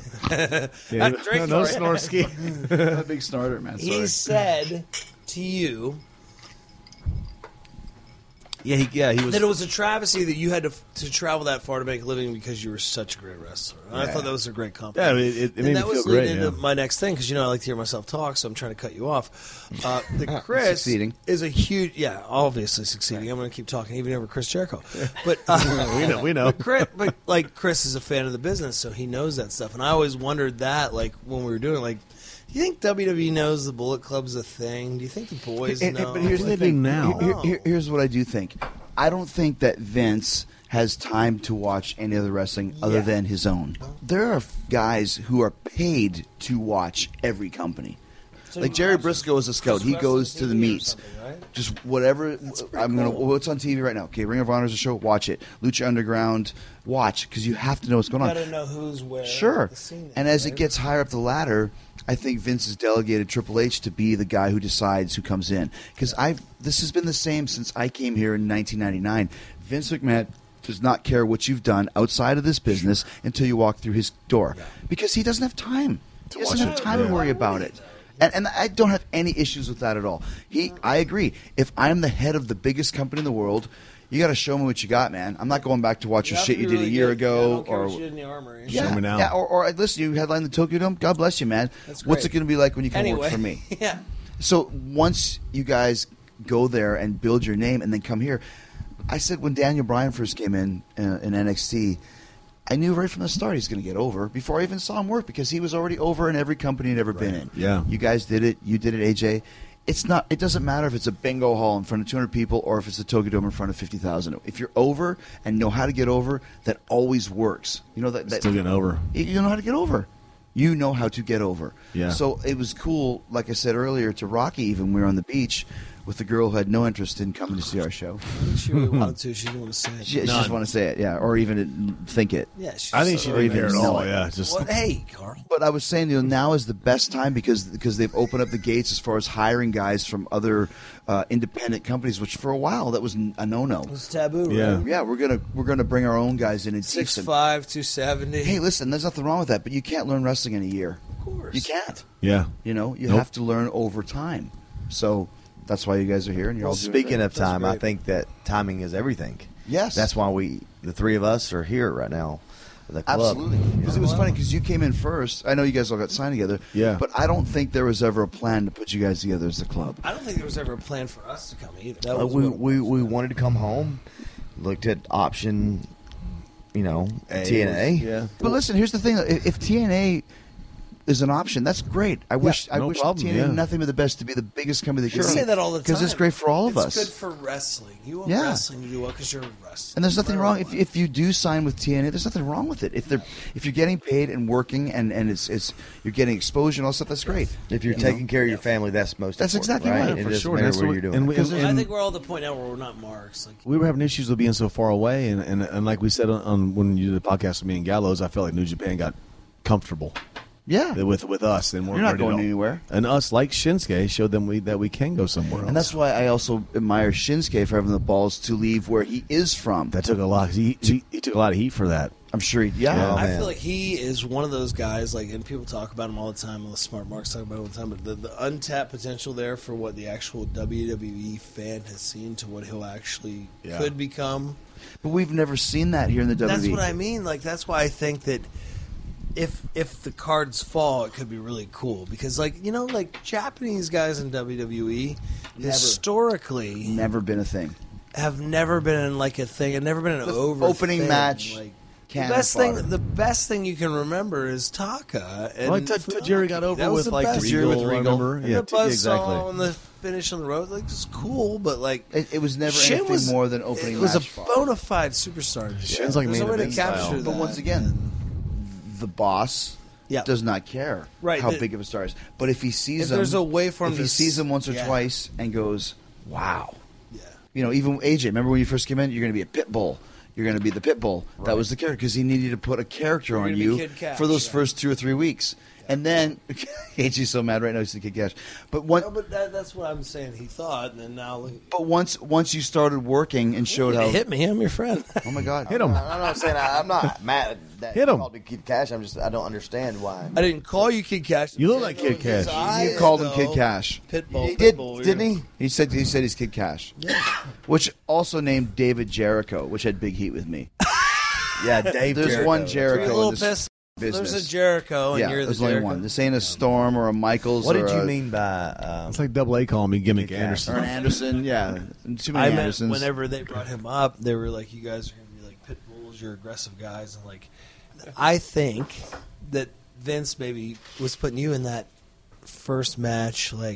Yeah, Drake no, no Lawrence. Snorsky. I'm a big snorter, man. Sorry. He said to you Yeah, he, yeah, he was. that it was a travesty that you had to to travel that far to make a living because you were such a great wrestler. And I thought that was a great compliment. Yeah, it, it, it and made that me was feel leading great. into Yeah. my next thing because you know I like to hear myself talk, so I'm trying to cut you off. Uh, the Chris Succeeding. is a huge, yeah, obviously succeeding. I'm going to keep talking even over Chris Jericho, but uh, we know, we know. But Chris, but like Chris is a fan of the business, so he knows that stuff. And I always wondered that, like when we were doing, it, like, do you think W W E knows the Bullet Club's a thing? Do you think the boys And- and- know? but here's What the do they do thing. now? Here- here- here's what I do think. I don't think that Vince has time to watch any other wrestling other Yeah. than his own. There are guys who are paid to watch every company. So Like you Jerry watch Briscoe is a scout. just He wrestling goes to the T V or meets. something, right? Just whatever. pretty I'm gonna. cool. What's on T V right now? Okay, Ring of Honor is a show. Watch it. Lucha Underground. Watch because you have to know what's going You on. got to know who's where. Sure. The scene is, And as right? it gets higher up the ladder, I think Vince has delegated Triple H to be the guy who decides who comes in. Because I've this has been the same since I came here in nineteen ninety-nine. Vince McMahon does not care what you've done outside of this business until you walk through his door. Because he doesn't have time. He doesn't have time to worry about it. And, and I don't have any issues with that at all. He, I agree. If I'm the head of the biggest company in the world, you got to show me what you got, man. I'm not going back to watch your have shit to you be did a really year good. Yeah, I ago. don't care or what you did in the armory. yeah, Show me now. yeah, or, or listen, you headline the Tokyo Dome. God bless you, man. That's What's it great. going to be like when you come Anyway, work for me? yeah. So once you guys go there and build your name and then come here, I said when Daniel Bryan first came in uh, in N X T, I knew right from the start he's going to get over before I even saw him work because he was already over in every company he'd ever been in. Yeah. You guys did it. You did it, A J. It's not. It doesn't matter if it's a bingo hall in front of two hundred people or if it's a Tokyo Dome in front of fifty thousand. If you're over and know how to get over, that always works. You know that. that Still getting over. You know how to get over. You know how to get over. Yeah. So it was cool, like I said earlier to Rocky, even when we were on the beach, with a girl who had no interest in coming to see our show. I think she really wanted to. She didn't want to say it. She, she just want to say it, yeah, or even think it. Yeah, she I think she Or didn't even care at know all. it. Yeah, just Well, hey, Carl. But I was saying, you know, now is the best time because because they've opened up the gates as far as hiring guys from other uh, independent companies, which for a while that was a no-no. It was taboo, right? Yeah. Yeah, we're gonna we're gonna bring our own guys in and teach Six them. five, two seventy. Hey, listen, there's nothing wrong with that, but you can't learn wrestling in a year. Of course. You can't. yeah. You know, you Nope. have to learn over time. So that's why you guys are here, and you're Well, all doing speaking great. of time, I great. think that timing is everything. Yes. That's why we, the three of us, are here right now. at The club. Absolutely. Because it was funny because you came in first. I know you guys all got signed together. Yeah. But I don't think there was ever a plan to put you guys together as a club. I don't think there was ever a plan for us to come either. That Uh, was we, what- we we wanted to come home, looked at option, you know, T N A. Yeah. But listen, here's the thing: if, if T N A is an option, that's great. I wish I no wish problem, T N A yeah. nothing but the best to be the biggest company that You could say be. that all the time because it's great for all of it's us. good for wrestling. You want Yeah. wrestling to do well because you're wrestling. And there's nothing No wrong matter if what. if you do sign with T N A. There's nothing wrong with it. If they're if you're getting paid and working and, and it's it's you're getting exposure and all that stuff. That's great. If you're You taking know? care of your family, that's most. That's important, exactly right. right. It For doesn't sure. matter That's what what- you're doing. and we- Because and- I think we're all at the point now where we're not marks. Like We were having issues with being so far away, and, and, and like we said on, on when you did the podcast with me and Gallows, I felt like New Japan got comfortable Yeah. with with us, and we're You're not ready to going go. anywhere. And us, like Shinsuke, showed them we, that we can go somewhere else. And that's why I also admire Shinsuke for having the balls to leave where he is from. that took a lot. He, he, he took a lot of heat for that. I'm sure. He, yeah. Oh, I man. feel like he is one of those guys, like, and people talk about him all the time. The smart marks talk about it all the time. But the, the untapped potential there for what the actual W W E fan has seen to what he'll actually Yeah. could become. But we've never seen that here in the W W E. That's what I mean. Like, that's why I think that if if the cards fall, it could be really cool because, like, you know, like Japanese guys in W W E historically Never been a thing. have never been like a thing. Have never been an The over opening thing. match, Like, the cannon best fodder. thing, the best thing you can remember is Taka. And Well, T- T- Jerry got over That was with the like best. Regal, with Regal. remember? And Yeah, the buzzsaw exactly. and the finish on the road, like, it's cool, but like It, it was never Shin anything was more than opening It was match a fodder. bona fide superstar. Shin's like There's main a way to event capture style. that. But once again, the boss Yeah. does not care Right, how the- big of a star is. But if he sees If him, there's a way for him if he to sees him once or yeah. twice and goes, "Wow," Yeah. you know, even A J. Remember when you first came in? You're going to be a pit bull. You're going to be the pit bull. That was the character because he needed to put a character You're on gonna be you Kid Cash, for those yeah. first two or three weeks, and then A J's so mad right now. He's the Kid Cash. But one, No, but that, that's what I'm saying. He thought, and then now look. but once once you started working and showed how, Hit me, I'm your friend. oh my god, Hit him. I'm not saying I, I'm not mad that Hit him. he called me Kid Cash. I'm just I don't understand why. I didn't call you Kid Cash. You look like Kid Cash. You called him Kid Cash. Pitbull. He did, Pitbull, didn't yeah. he? He said he said he's Kid Cash, which also named David Jericho, which had big heat with me. Yeah, Dave. There's Jericho. one You're a Jericho little in this pissed. business. There's a Jericho, and yeah, you're the there's only Jericho. one. This ain't a Storm or a Michaels. What or did you a- mean by? Um, It's like Double A calling me Gimmick Kid Cash. Or Anderson. an Anderson? Yeah, too I many meant Andersons. whenever they brought him up, they were like, "You guys are going to be like pit bulls. You're aggressive guys." And like, I think that Vince maybe was putting you in that first match, like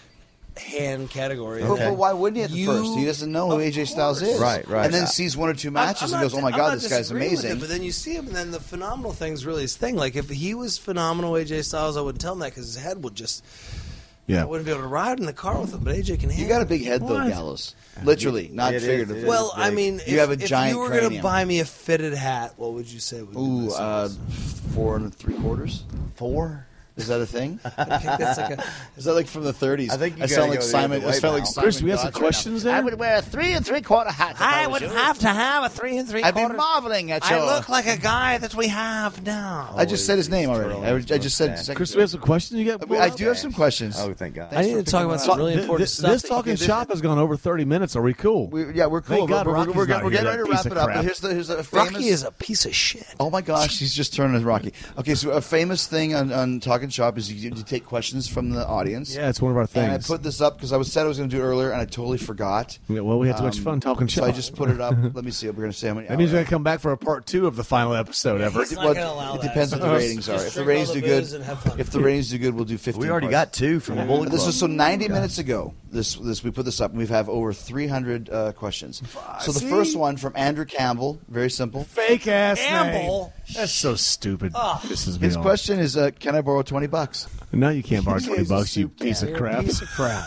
hand category. But, but why wouldn't he at the You- first? He doesn't know who of A J Styles course. is. Right, right. And then Yeah. sees one or two I'm- matches I'm and goes, not- oh my I'm god, not this guy's disagreeing with it, amazing. but then you see him, and then the phenomenal thing's really his thing. Like if he was phenomenal, A J Styles, I wouldn't tell him that because his head would just. Yeah. I wouldn't be able to ride in the car with him, but A J can handle You got a it. big head though, What? Gallows. Literally, not It is, figuratively. it is. Well, I big. mean, You if, have a if giant you were going to cranium. buy me a fitted hat, what would you say would be Ooh, the uh, size? four and three quarters. four. Is that a thing? I think that's like a. Is that like from the thirties? I think you I gotta sound like go the Simon. other I way sound like now. Simon. Chris, we have some Gotch right questions I there. would wear a three and three quarter hat. if I was would you. have to have a three and three I'd be quarters. marveling at your. I look like a guy that we have now. now. I just said his name already. I, I just said. second Chris, to we it. have some questions. You got. I, mean, I do have some questions. Oh, thank God. I need to talk about some really Th- important th- stuff. This that- talking okay, shop has gone over thirty minutes. Are we cool? We, yeah, we're cool. Thank God but we're, Rocky's we're, not we're here, getting that ready to piece wrap of it up. crap. But here's the here's a famous. Rocky is a piece of shit. Oh my gosh, he's just turned as Rocky. Okay, so a famous thing on, on Talking Shop is you, you take questions from the audience. Yeah, it's one of our And I things. put this up because I was said I was going to do it earlier, and I totally forgot. Yeah, well, we had too much Um, fun talking So shop. I just put it up. Let me see. We're going to see how many. That means we're gonna come back for a part two of the final episode ever. He's not Well, gonna allow it that. depends what the Just- ratings are. just If the drink ratings all do the good, booze and have fun. if the ratings do good, we'll do fifteen. We already parts. got two from the Bullet But this Club. was so ninety minutes ago. This this we put this up, and we have over three hundred uh, questions. So the See? first one from Andrew Campbell, very simple. Fake ass Amble. name. That's so stupid. This is His question is, uh, "Can I borrow twenty bucks?" No, you can't borrow He's twenty a bucks. You soup piece can. of crap. Piece of crap.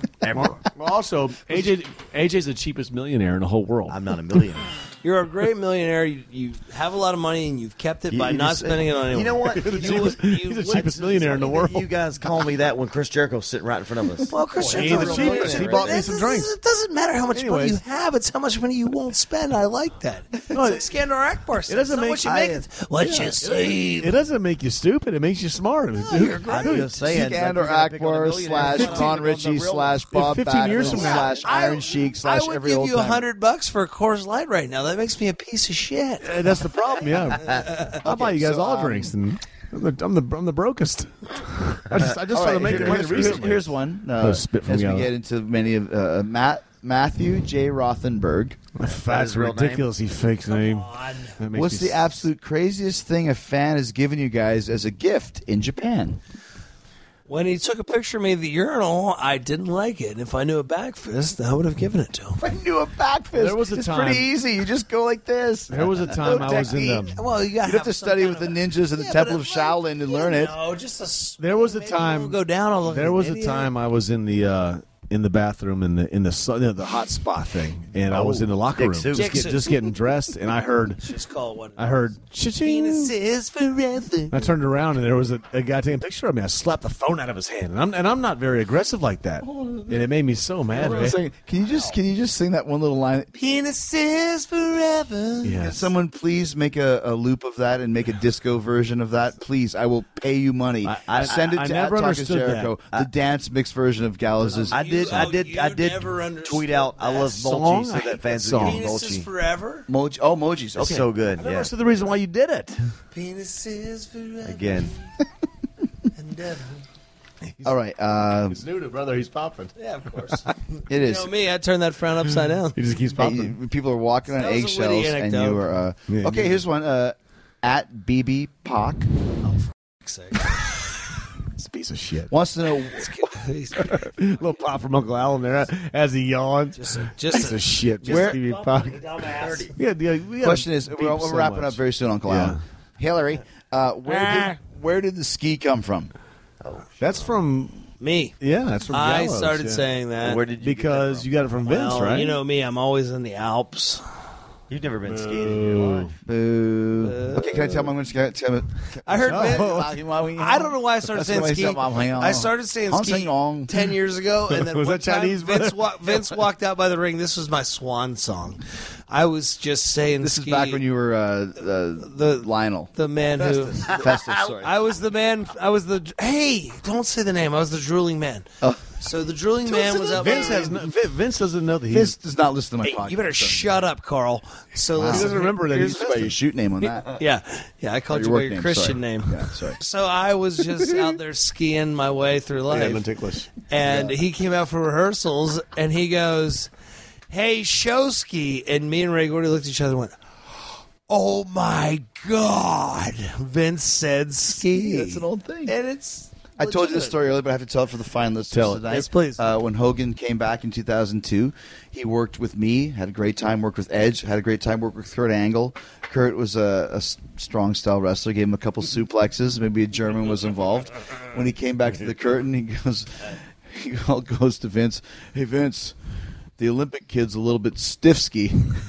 Ever. Well, also, A J A J's the cheapest millionaire in the whole world. I'm not a millionaire. You're a great millionaire. You, you have a lot of money, and you've kept it You- by you not just- spending it on anyone. You know what? You He's would- the you He's the would- cheapest millionaire in the world. You guys call me that when Chris Jericho's sitting right in front of us. Well, Chris Well, Jericho's he's the a cheapest. millionaire. He bought me It some doesn't- drinks. It doesn't matter how much money Anyways. you have; it's how much money you won't spend. I like that. It's like Skandar Akbar said. It doesn't It's not make- what you I- make. It's what you save. It doesn't make you stupid. It makes you smart. you're great. I'm just saying. Skandar Akbar slash Ron Ritchie slash Bob fifteen years Backlund from now. slash Iron Sheik slash I would every give old you a timer. hundred bucks for a Coors Light right now. That makes me a piece of shit. Uh, that's the problem. Yeah, I'll buy you guys so, all um, drinks, and I'm the I'm the, I'm the brokest. I just I just All started right, making here- money here's, recently. here's one. Oh, Uh, spit from as we Gallo. get into many of uh, Matt Matthew J. Rothenberg. That's his real name? ridiculously fake name. That makes What's me the s- absolute craziest thing a fan has given you guys as a gift in Japan? When he took a picture of me at the urinal, I didn't like it. If I knew a back fist, I would have given it to him. I knew a back fist. There was a it's time- pretty easy. You just go like this. There was a time No I was in technique. the. Well, you got You'd have to study with the ninjas in the Temple of Shaolin to learn it. No, just a. There was a maybe you time. won't go down. I'll look There like was an a idiot. time I was in the uh, in the bathroom in the in the sun, you know, the hot spot thing, and I was in the locker Dick room suit. just, Dick get, suit. just getting dressed, and I heard Just call it what. I heard cha-ching. Penises forever. I turned around and there was a, a guy taking a picture of me. I slapped the phone out of his hand, and I'm and I'm not very aggressive like that, and it made me so mad. Hold on a man. second. Can you just can you just sing that one little line? Penises forever. Yeah. Can someone please make a, a loop of that and make a disco version of that? Please, I will pay you money. I- I- Send it I to never at Talk is understood that. Jericho, the dance mix version of Gallows' I did. I You- did. you I did never understood tweet out. I that love song. Mulchi, so I that hate fans that would song. get Penises Mulchi. forever. Moji. Oh, Mojis. It's Okay. so good. I never Yeah. understood the reason why you did it. Penises forever. Again. And ever. All right. Uh, It's new to brother. He's popping. Yeah, of course. it You is. know me, I turn that frown upside down. He just keeps Hey, popping. you- people are walking on That was a eggshells, witty and anecdote. you are. Uh, Yeah, okay, yeah. here's one. Uh, at B B Pock It's a piece of shit. wants to know. Little pop from Uncle Alan there as he yawned. Just, a, Just just a a, shit. Just Where- T V pop. Yeah, yeah, we gotta Question is, beep we're, we're so wrapping much. up very soon, Uncle Yeah. Alan. Hillary, uh, where Ah. did where did the ski come from? That's from me. yeah. That's from. I Gallows, started yeah. saying that. Where did you because get you got it from Vince, well, right? you know me, I'm always in the Alps. that from? You've never been skiing in your life. Boo. okay, can I tell him I'm going to tell him? I heard Oh. Vince. I don't know why I started That's saying the way ski. I said, "Mom, hang on." I started saying Hong ski Sing Ong. ten years ago, and then Was one that Chinese, time Vince, brother? wa- Vince walked out by the ring. This was my swan song. I was just saying. This is ski, back when you were uh, uh, the Lionel. the man who. Festus, sorry. I was the man. I was the. Hey, don't say the name. I was the drooling man. Oh. So the drooling man was up. Vince has no, Vin- Vince doesn't know that he's. Vince does not listen to my Hey, podcast. you better shut up, Carl. So Wow. listen, He doesn't remember that here's- he's by your shoot name on that. Yeah, yeah. I called Or you your by work your name, Christian sorry. name. Yeah, sorry. So I was just out there skiing my way through life. Yeah, no ticklish. And he came out for rehearsals, and he goes, "Hey, show ski." And me and Ray Gordy looked at each other and went, "Oh my God!" Vince said ski. That's an old thing. And it's. I told you this legitimate. story earlier, but I have to tell it for the fine listeners Tell it. tonight. Yes, please. Uh, when Hogan came back in two thousand two, he worked with me, had a great time, worked with Edge, had a great time, worked with Kurt Angle. Kurt was a, a s- strong style wrestler, gave him a couple suplexes, maybe a German was involved. When he came back to the curtain, he goes, he goes to Vince, "Hey, Vince, the Olympic kid's a little bit stiff ski."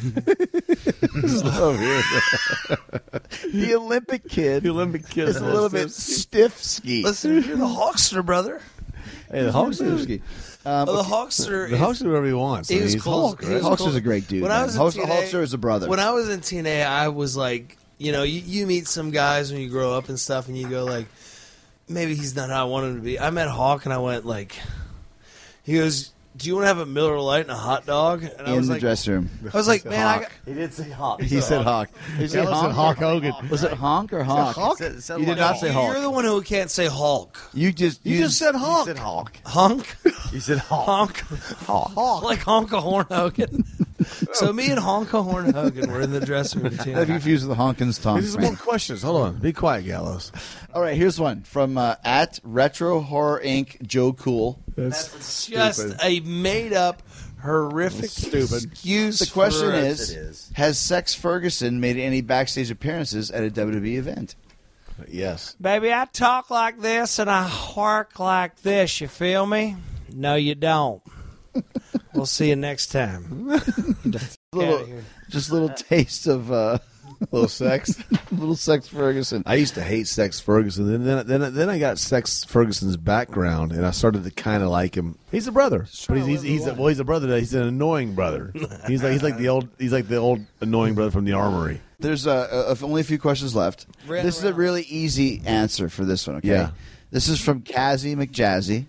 The Olympic kid The Olympic kid is a little bit stiff ski. Listen, you're the Hawkster, brother. Hey, the Hawks. Stiff ski. Um, Well, the okay. Hawkster. The Hawks do whatever he wants. He I mean, was he's cool. Hulk, He right? was Hulkster's cool. a great dude, When I man. was in Hulk- T N A, Hulkster is a brother. When I was in T N A, I was like, you know, you, you meet some guys when you grow up and stuff, and you go like, maybe he's not how I want him to be. I met Hawk, and I went like, he goes, "Do you want to have a Miller Lite and a hot dog?" And I in was the like, dressing room. I was like, man, I got, He did say hawk. He said Hawk. Did he say Gallows said Honk? Hawk Hogan. Was it honk or honk? Hawk? Said- said You did like not hawk. say you're Hulk. the one who can't say Hulk. You just You just said He Hawk. said hawk. Honk, He said hawk. honk, honk, like Honka Horn Hogan. So me and Honka Horn Hogan were in the dressing room. T N A. I've confused with the Honkins Tonk. These are more questions. Hold on. Be quiet, Gallows. All right, here's one from uh, at Retro Horror Incorporated. Joe Cool. That's just a made-up, horrific Stupid. excuse. The question for- is, It is. has Sex Ferguson made any backstage appearances at a W W E event? Yes. Baby, I talk like this and I hark like this. You feel me? No, you don't. We'll see you next time. little, just a little taste of uh, little sex, little Sex Ferguson. I used to hate Sex Ferguson, and then then then I got Sex Ferguson's background, and I started to kind of like him. He's a brother, but he's he's, he's a, well, he's a brother. That he's an annoying brother. He's like he's like the old he's like the old annoying brother from the Armory. There's uh, uh, only a few questions left. Ran this around. is a really easy answer for this one. Okay, Yeah. This is from Kazzy McJazzy.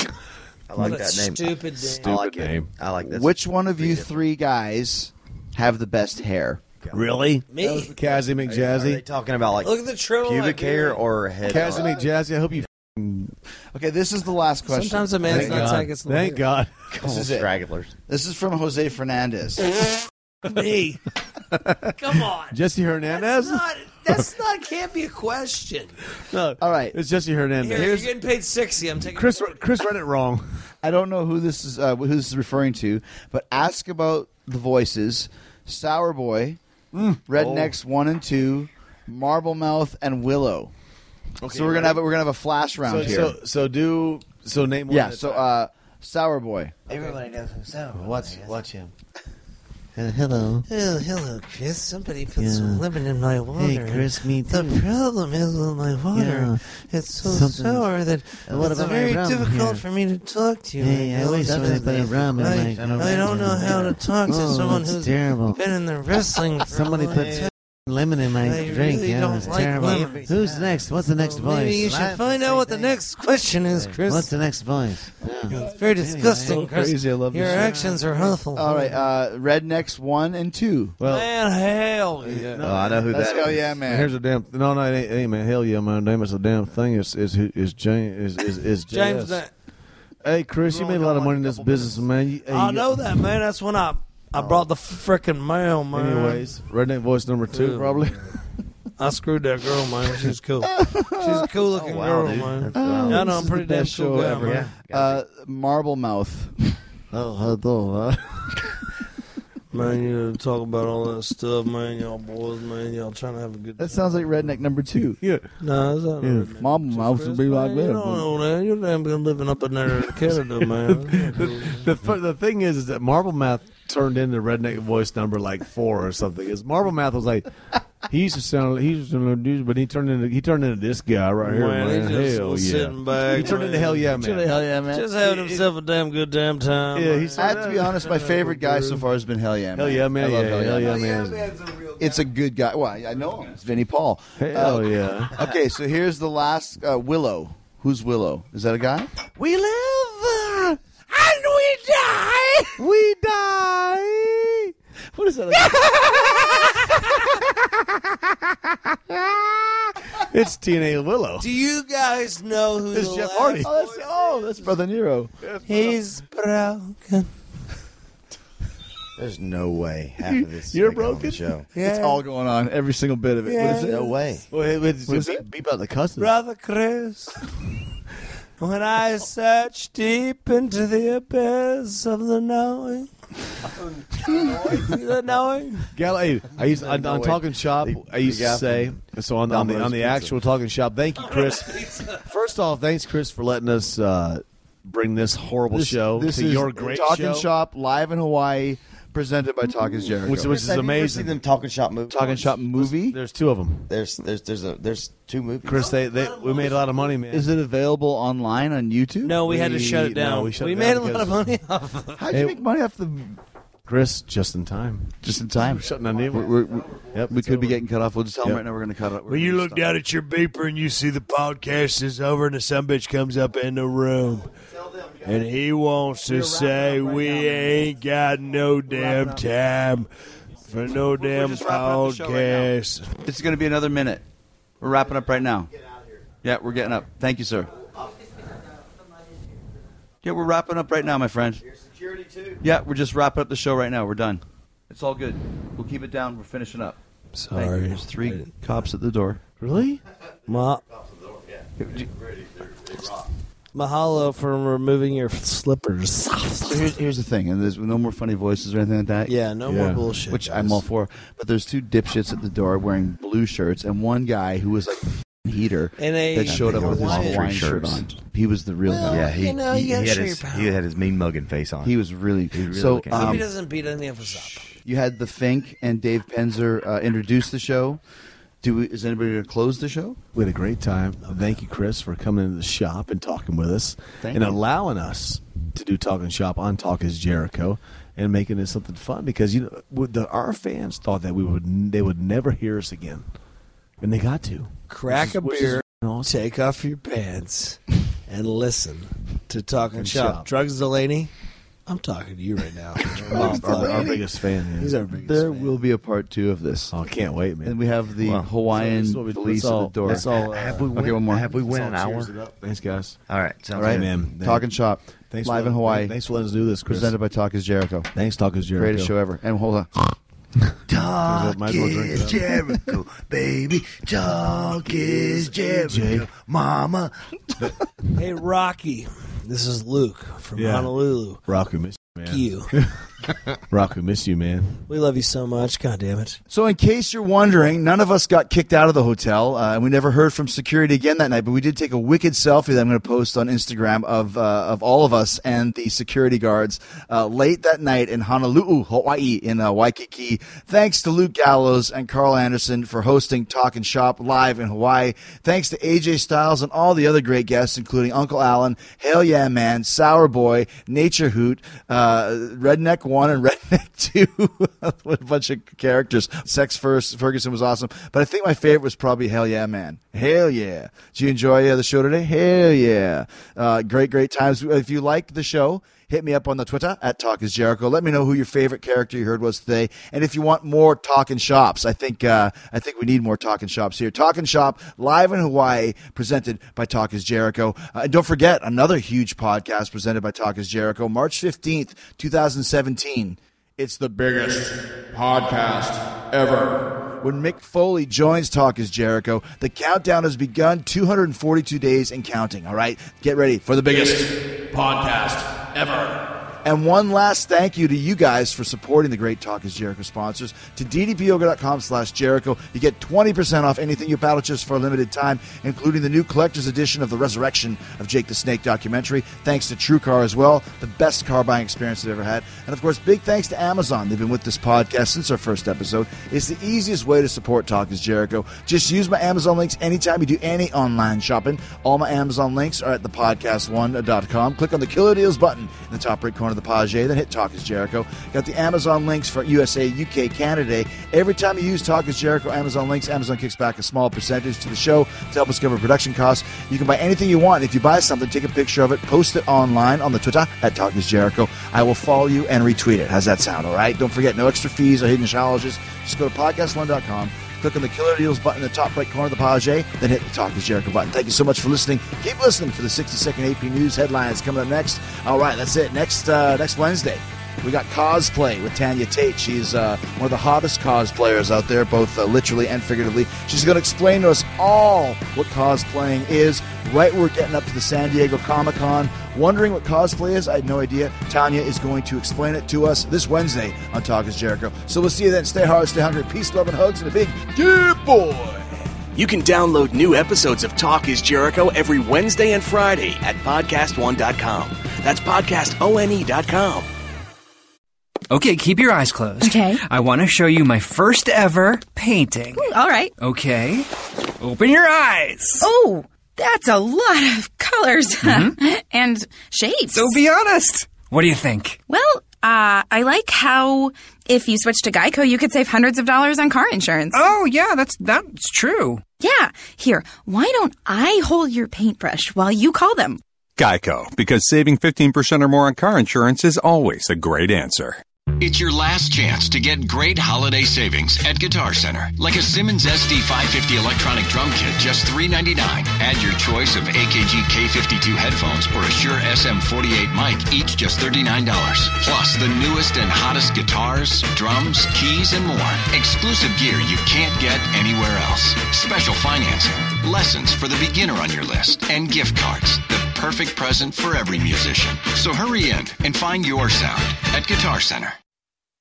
I like What a that name. stupid name. Stupid I like name. It. I like this. Which one of you three guys have the best hair? Really? Me. Kazzy Are they McJazzy. talking about like Look at the trim on my pubic hair beard. or head? Kazzy McJazzy. I hope you. f***ing- Okay, this is the last question. Sometimes a man's Thank not God. like it's Thank God. This is it. stragglers. This is from Jose Fernandez. Me. Come on. Jesse Hernandez. That's not. That's not. Can't be a question. No, All right. it's Jesse Hernandez. Here, you're getting paid sixty. I'm taking. Chris Chris read it wrong. I don't know who this is uh, who this is referring to, but ask about the voices: Sour Boy, Rednecks one and two, Marble Mouth, and Willow. Okay, so we're gonna have a, we're gonna have a flash round So, here. so so do so name one. yeah. at a So time. uh, Sour Boy. Everybody knows who Sour Boy watch is. watch him. Hello. Oh, hello, Chris. Somebody put Yeah. some lemon in my water. Hey, Chris, me The too. problem is with my water. Yeah. It's so Something- sour that What it's about my very rum difficult here? for me to talk to you. Hey, I know, wish that somebody is- put a rum in I, my- I don't know how to talk to Oh, someone it's who's terrible. been in the wrestling. For Somebody a put long time. lemon in my I drink. really yeah, don't it's like terrible. lemon. Who's next? What's the next voice? Maybe you should find out what the next question is, Chris. What's the next voice? Yeah. It's very disgusting, Chris. Crazy, I love Your this. actions are awful. All right. Uh, Rednecks one and two. Well, Man, hell yeah. Oh, I know who That's that hell is. yeah, man. here's a damn. No, no, it ain't, it ain't man. Hell yeah, man. Damn, it's a damn thing. Is is is James? Is is, is James, J S. that, Hey, Chris, you made a lot of money in this business, man. You, hey, I you- know that, man. That's when I I brought the frickin' mail, man. Anyways, redneck voice number two, Yeah. probably. I screwed that girl, man. She's cool. She's a cool looking Oh, wow, girl, dude. man. That's wild. Yeah, I know. This I'm is pretty the damn best cool show guy, ever. man. Uh, Marble Mouth. Oh, hello. Uh, Man, you talk about all that stuff, man. Y'all boys, man. Y'all trying to have a good time. That sounds like Redneck number two. yeah. No, it's not. Yeah. Redneck. Marble Mouth would be Man, like you that. don't know that. You're damn been living up in there in Canada, man. The fu- the thing is, is that Marble Mouth turned into redneck voice number like four or something. Is Marble Mouth was like he used to sound he used to sound like, but he turned into he turned into this guy right here, Man, man. he just Hell was yeah. sitting back. He turned into man. hell yeah, man. Hell yeah, man. Just having himself a damn good damn time. Yeah, man. he's- I have to be honest, my favorite guy so far has been Hell Yeah, man. Hell yeah, man. I love Yeah, hell yeah, Man. man. It's a good guy. Well, I know him. It's Vinnie Paul. Hell Uh, yeah. Okay, so here's the last uh, Willow. Who's Willow? Is that a guy? We live and we die. We die. What is that? It's T N A Willow. Do you guys know who It's the Jeff last Hardy. Oh, that's, oh, that's Brother Nero. He's broken. There's no way half of this. is You're gonna go on the broken? show. It's all going on. Every single bit of it. What is it? No way. Wait, wait, What is beep, it? beep out the customs. Brother Chris, when I search deep into the abyss of the knowing, the knowing, Gal, hey, I used on, No on way. Talking Shop. The- I used the to guy say so on, on the on the Domino's actual Pizza. Talking Shop. Thank you, Chris. First off, thanks, Chris, for letting us uh, bring this horrible This, show this to is your great Talking show, Shop live in Hawaii, presented by Talking Jericho. which, which is Have you ever amazing. seen them Talking Shop movie? Talking Shop movie. There's two of them, There's there's there's a there's two movies. Chris. They, they we made a lot of money, man. Is it available online on YouTube? no, we, had to We- shut it no, down. we shut we it made down a lot of because- money off of it. How'd Hey, you make money off the Chris, just in time. just in time? Shutting down the We're, we're, we're- Yep, we it's could be over. getting cut off. We'll just tell them Yep. right now we're going to cut it. We're When you gonna look stop. down at your beeper and you see the podcast is over and the sumbitch comes up in the room and he wants to say we ain't got no damn time for no damn just wrapping up the show right now. podcast. It's going to be another minute. We're wrapping up right now. Yeah, we're getting up. Thank you, sir. Yeah, we're wrapping up right now, my friend. Your security too? Yeah, we're just wrapping up the show right now. We're done. It's all good. We'll keep it down. We're finishing up. Thank you. Sorry. There's three cops at the door. Really? Ma- Mahalo for removing your slippers. So here's, here's the thing, and there's no more funny voices or anything like that. Yeah, no Yeah. more bullshit. Which I'm all for. But there's two dipshits at the door wearing blue shirts, and one guy who was like heater In a that showed up with his Hawaiian Hawaiian shirt on. He was the real Well, guy. Yeah, he, you know, he, you gotta he had show his, your power. he had his mean mugging face on. He was really, really so. looking- Hope Um, he doesn't beat any of us up. you had the Fink and Dave Penzer uh, introduce the show. Do we, is anybody going to close the show? We had a great time. Thank you, Chris, for coming into the shop and talking with us Thank and you. allowing us to do Talking Shop on Talk is Jericho and making it something fun because you know with the, our fans thought that we would they would never hear us again, and they got to Crack Which is- a which is beer, awesome. take off your pants, and listen to Talking And Shop. shop. Drugs Delaney, I'm talking to you right now. our, our, our biggest fan. Yeah. He's our biggest There fan. will be a part two of this. Oh, can't wait, man. And we have the Well, Hawaiian so this is what we- police let's all- at the door. let's all, uh, have we okay, went, one more. Have we went an Let's all hour? cheers it up. Thanks, guys. All right, sounds All right, good. man. Talking Shop, Thanks live for, in Hawaii, Thanks for letting us do this, Chris. presented by Talk is Jericho. Thanks, Talk is Jericho. Greatest show ever. And hold on. Talk Might as well drink it is up. Jericho, baby. Talk is Jericho, mama. Hey, Rocky, this is Luke from Yeah. Honolulu. Rock, we miss you, man. Thank you. Rock, we miss you, man. We love you so much. God damn it. So, in case you're wondering, none of us got kicked out of the hotel, uh, and we never heard from security again that night. But we did take a wicked selfie that I'm going to post on Instagram of uh, of all of us and the security guards uh, late that night in Honolulu, Hawaii, in uh, Waikiki. Thanks to Luke Gallows and Carl Anderson for hosting Talkin' Shop live in Hawaii. Thanks to A J Styles and all the other great guests, including Uncle Alan, Hell Yeah Man, Sour Boy, Nature Hoot, uh, Redneck One and Redneck Two. What a bunch of characters. Sex First, Ferguson was awesome. But I think my favorite was probably Hell Yeah Man. Hell yeah. Did you enjoy uh, the show today? Hell yeah. Uh, great, great times. If you like the show, hit me up on the Twitter at Talk is Jericho. Let me know who your favorite character you heard was today. And if you want more Talkin' Shops, I think uh, I think we need more Talkin' Shops here. Talkin' Shop live in Hawaii, presented by Talk is Jericho. Uh, and don't forget, another huge podcast presented by Talk is Jericho, March fifteenth, twenty seventeen. It's the biggest podcast ever. When Mick Foley joins Talk is Jericho, the countdown has begun, two hundred forty-two days and counting, all right? Get ready for the biggest podcast ever. And one last thank you to you guys for supporting the great Talk is Jericho sponsors. To d d p yoga dot com slash Jericho, you get twenty percent off anything you battle just for a limited time, including the new collector's edition of the Resurrection of Jake the Snake documentary. Thanks to TrueCar as well, the best car buying experience I've ever had. And of course, big thanks to Amazon. They've been with this podcast since our first episode. It's the easiest way to support Talk is Jericho. Just use my Amazon links anytime you do any online shopping. All my Amazon links are at the podcast one dot com. Click on the Killer Deals button in the top right corner of the page, then hit Talk is Jericho. Got the Amazon links for U S A, U K, Canada. Every time you use Talk is Jericho Amazon links, Amazon kicks back a small percentage to the show to help us cover production costs. You can buy anything you want. If you buy something, take a picture of it, post it online on the Twitter at Talk is Jericho. I will follow you and retweet it. How's that sound, all right? Don't forget, no extra fees or hidden challenges. Just go to podcast one dot com. Click on the Killer Deals button in the top right corner of the page, then hit the Talk is Jericho button. Thank you so much for listening. Keep listening for the sixty second A P News headlines coming up next. All right, that's it. Next uh, next Wednesday, we got cosplay with Tanya Tate. She's uh, one of the hottest cosplayers out there, both uh, literally and figuratively. She's going to explain to us all what cosplaying is. Right, we're getting up to the San Diego Comic-Con. Wondering what cosplay is? I had no idea. Tanya is going to explain it to us this Wednesday on Talk is Jericho. So we'll see you then. Stay hard, stay hungry. Peace, love, and hugs, and a big yeah, boy. You can download new episodes of Talk is Jericho every Wednesday and Friday at podcast one dot com. That's podcast one dot com. Okay, keep your eyes closed. Okay. I want to show you my first ever painting. Ooh, all right. Okay. Open your eyes. Oh, that's a lot of colors Mm-hmm. and shades. So be honest. What do you think? Well, uh, I like how if you switch to Geico, you could save hundreds of dollars on car insurance. Oh, yeah, that's that's true. Yeah. Here, why don't I hold your paintbrush while you call them? Geico, because saving fifteen percent or more on car insurance is always a great answer. It's your last chance to get great holiday savings at Guitar Center. Like a Simmons S D five fifty electronic drum kit, just three ninety-nine. Add your choice of A K G K fifty-two headphones or a Shure S M forty-eight mic, each just thirty-nine dollars. Plus the newest and hottest guitars, drums, keys, and more. Exclusive gear you can't get anywhere else. Special financing, lessons for the beginner on your list, and gift cards. The perfect present for every musician. So hurry in and find your sound at Guitar Center.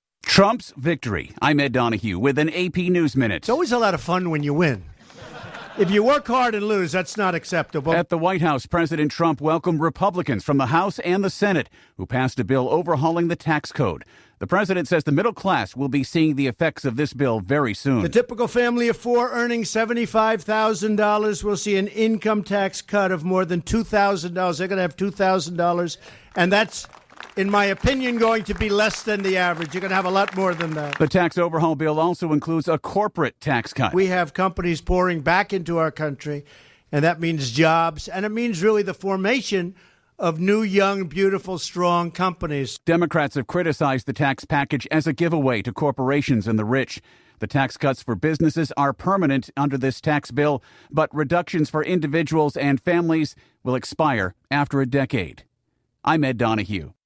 Trump's victory. I'm Ed Donahue with an A P News Minute. It's always a lot of fun when you win. If you work hard and lose, that's not acceptable. At the White House, President Trump welcomed Republicans from the House and the Senate who passed a bill overhauling the tax code. The president says the middle class will be seeing the effects of this bill very soon. The typical family of four earning seventy-five thousand dollars will see an income tax cut of more than two thousand dollars. They're going to have two thousand dollars, and that's, in my opinion, going to be less than the average. You're going to have a lot more than that. The tax overhaul bill also includes a corporate tax cut. We have companies pouring back into our country, and that means jobs, and it means really the formation of new, young, beautiful, strong companies. Democrats have criticized the tax package as a giveaway to corporations and the rich. The tax cuts for businesses are permanent under this tax bill, but reductions for individuals and families will expire after a decade. I'm Ed Donahue.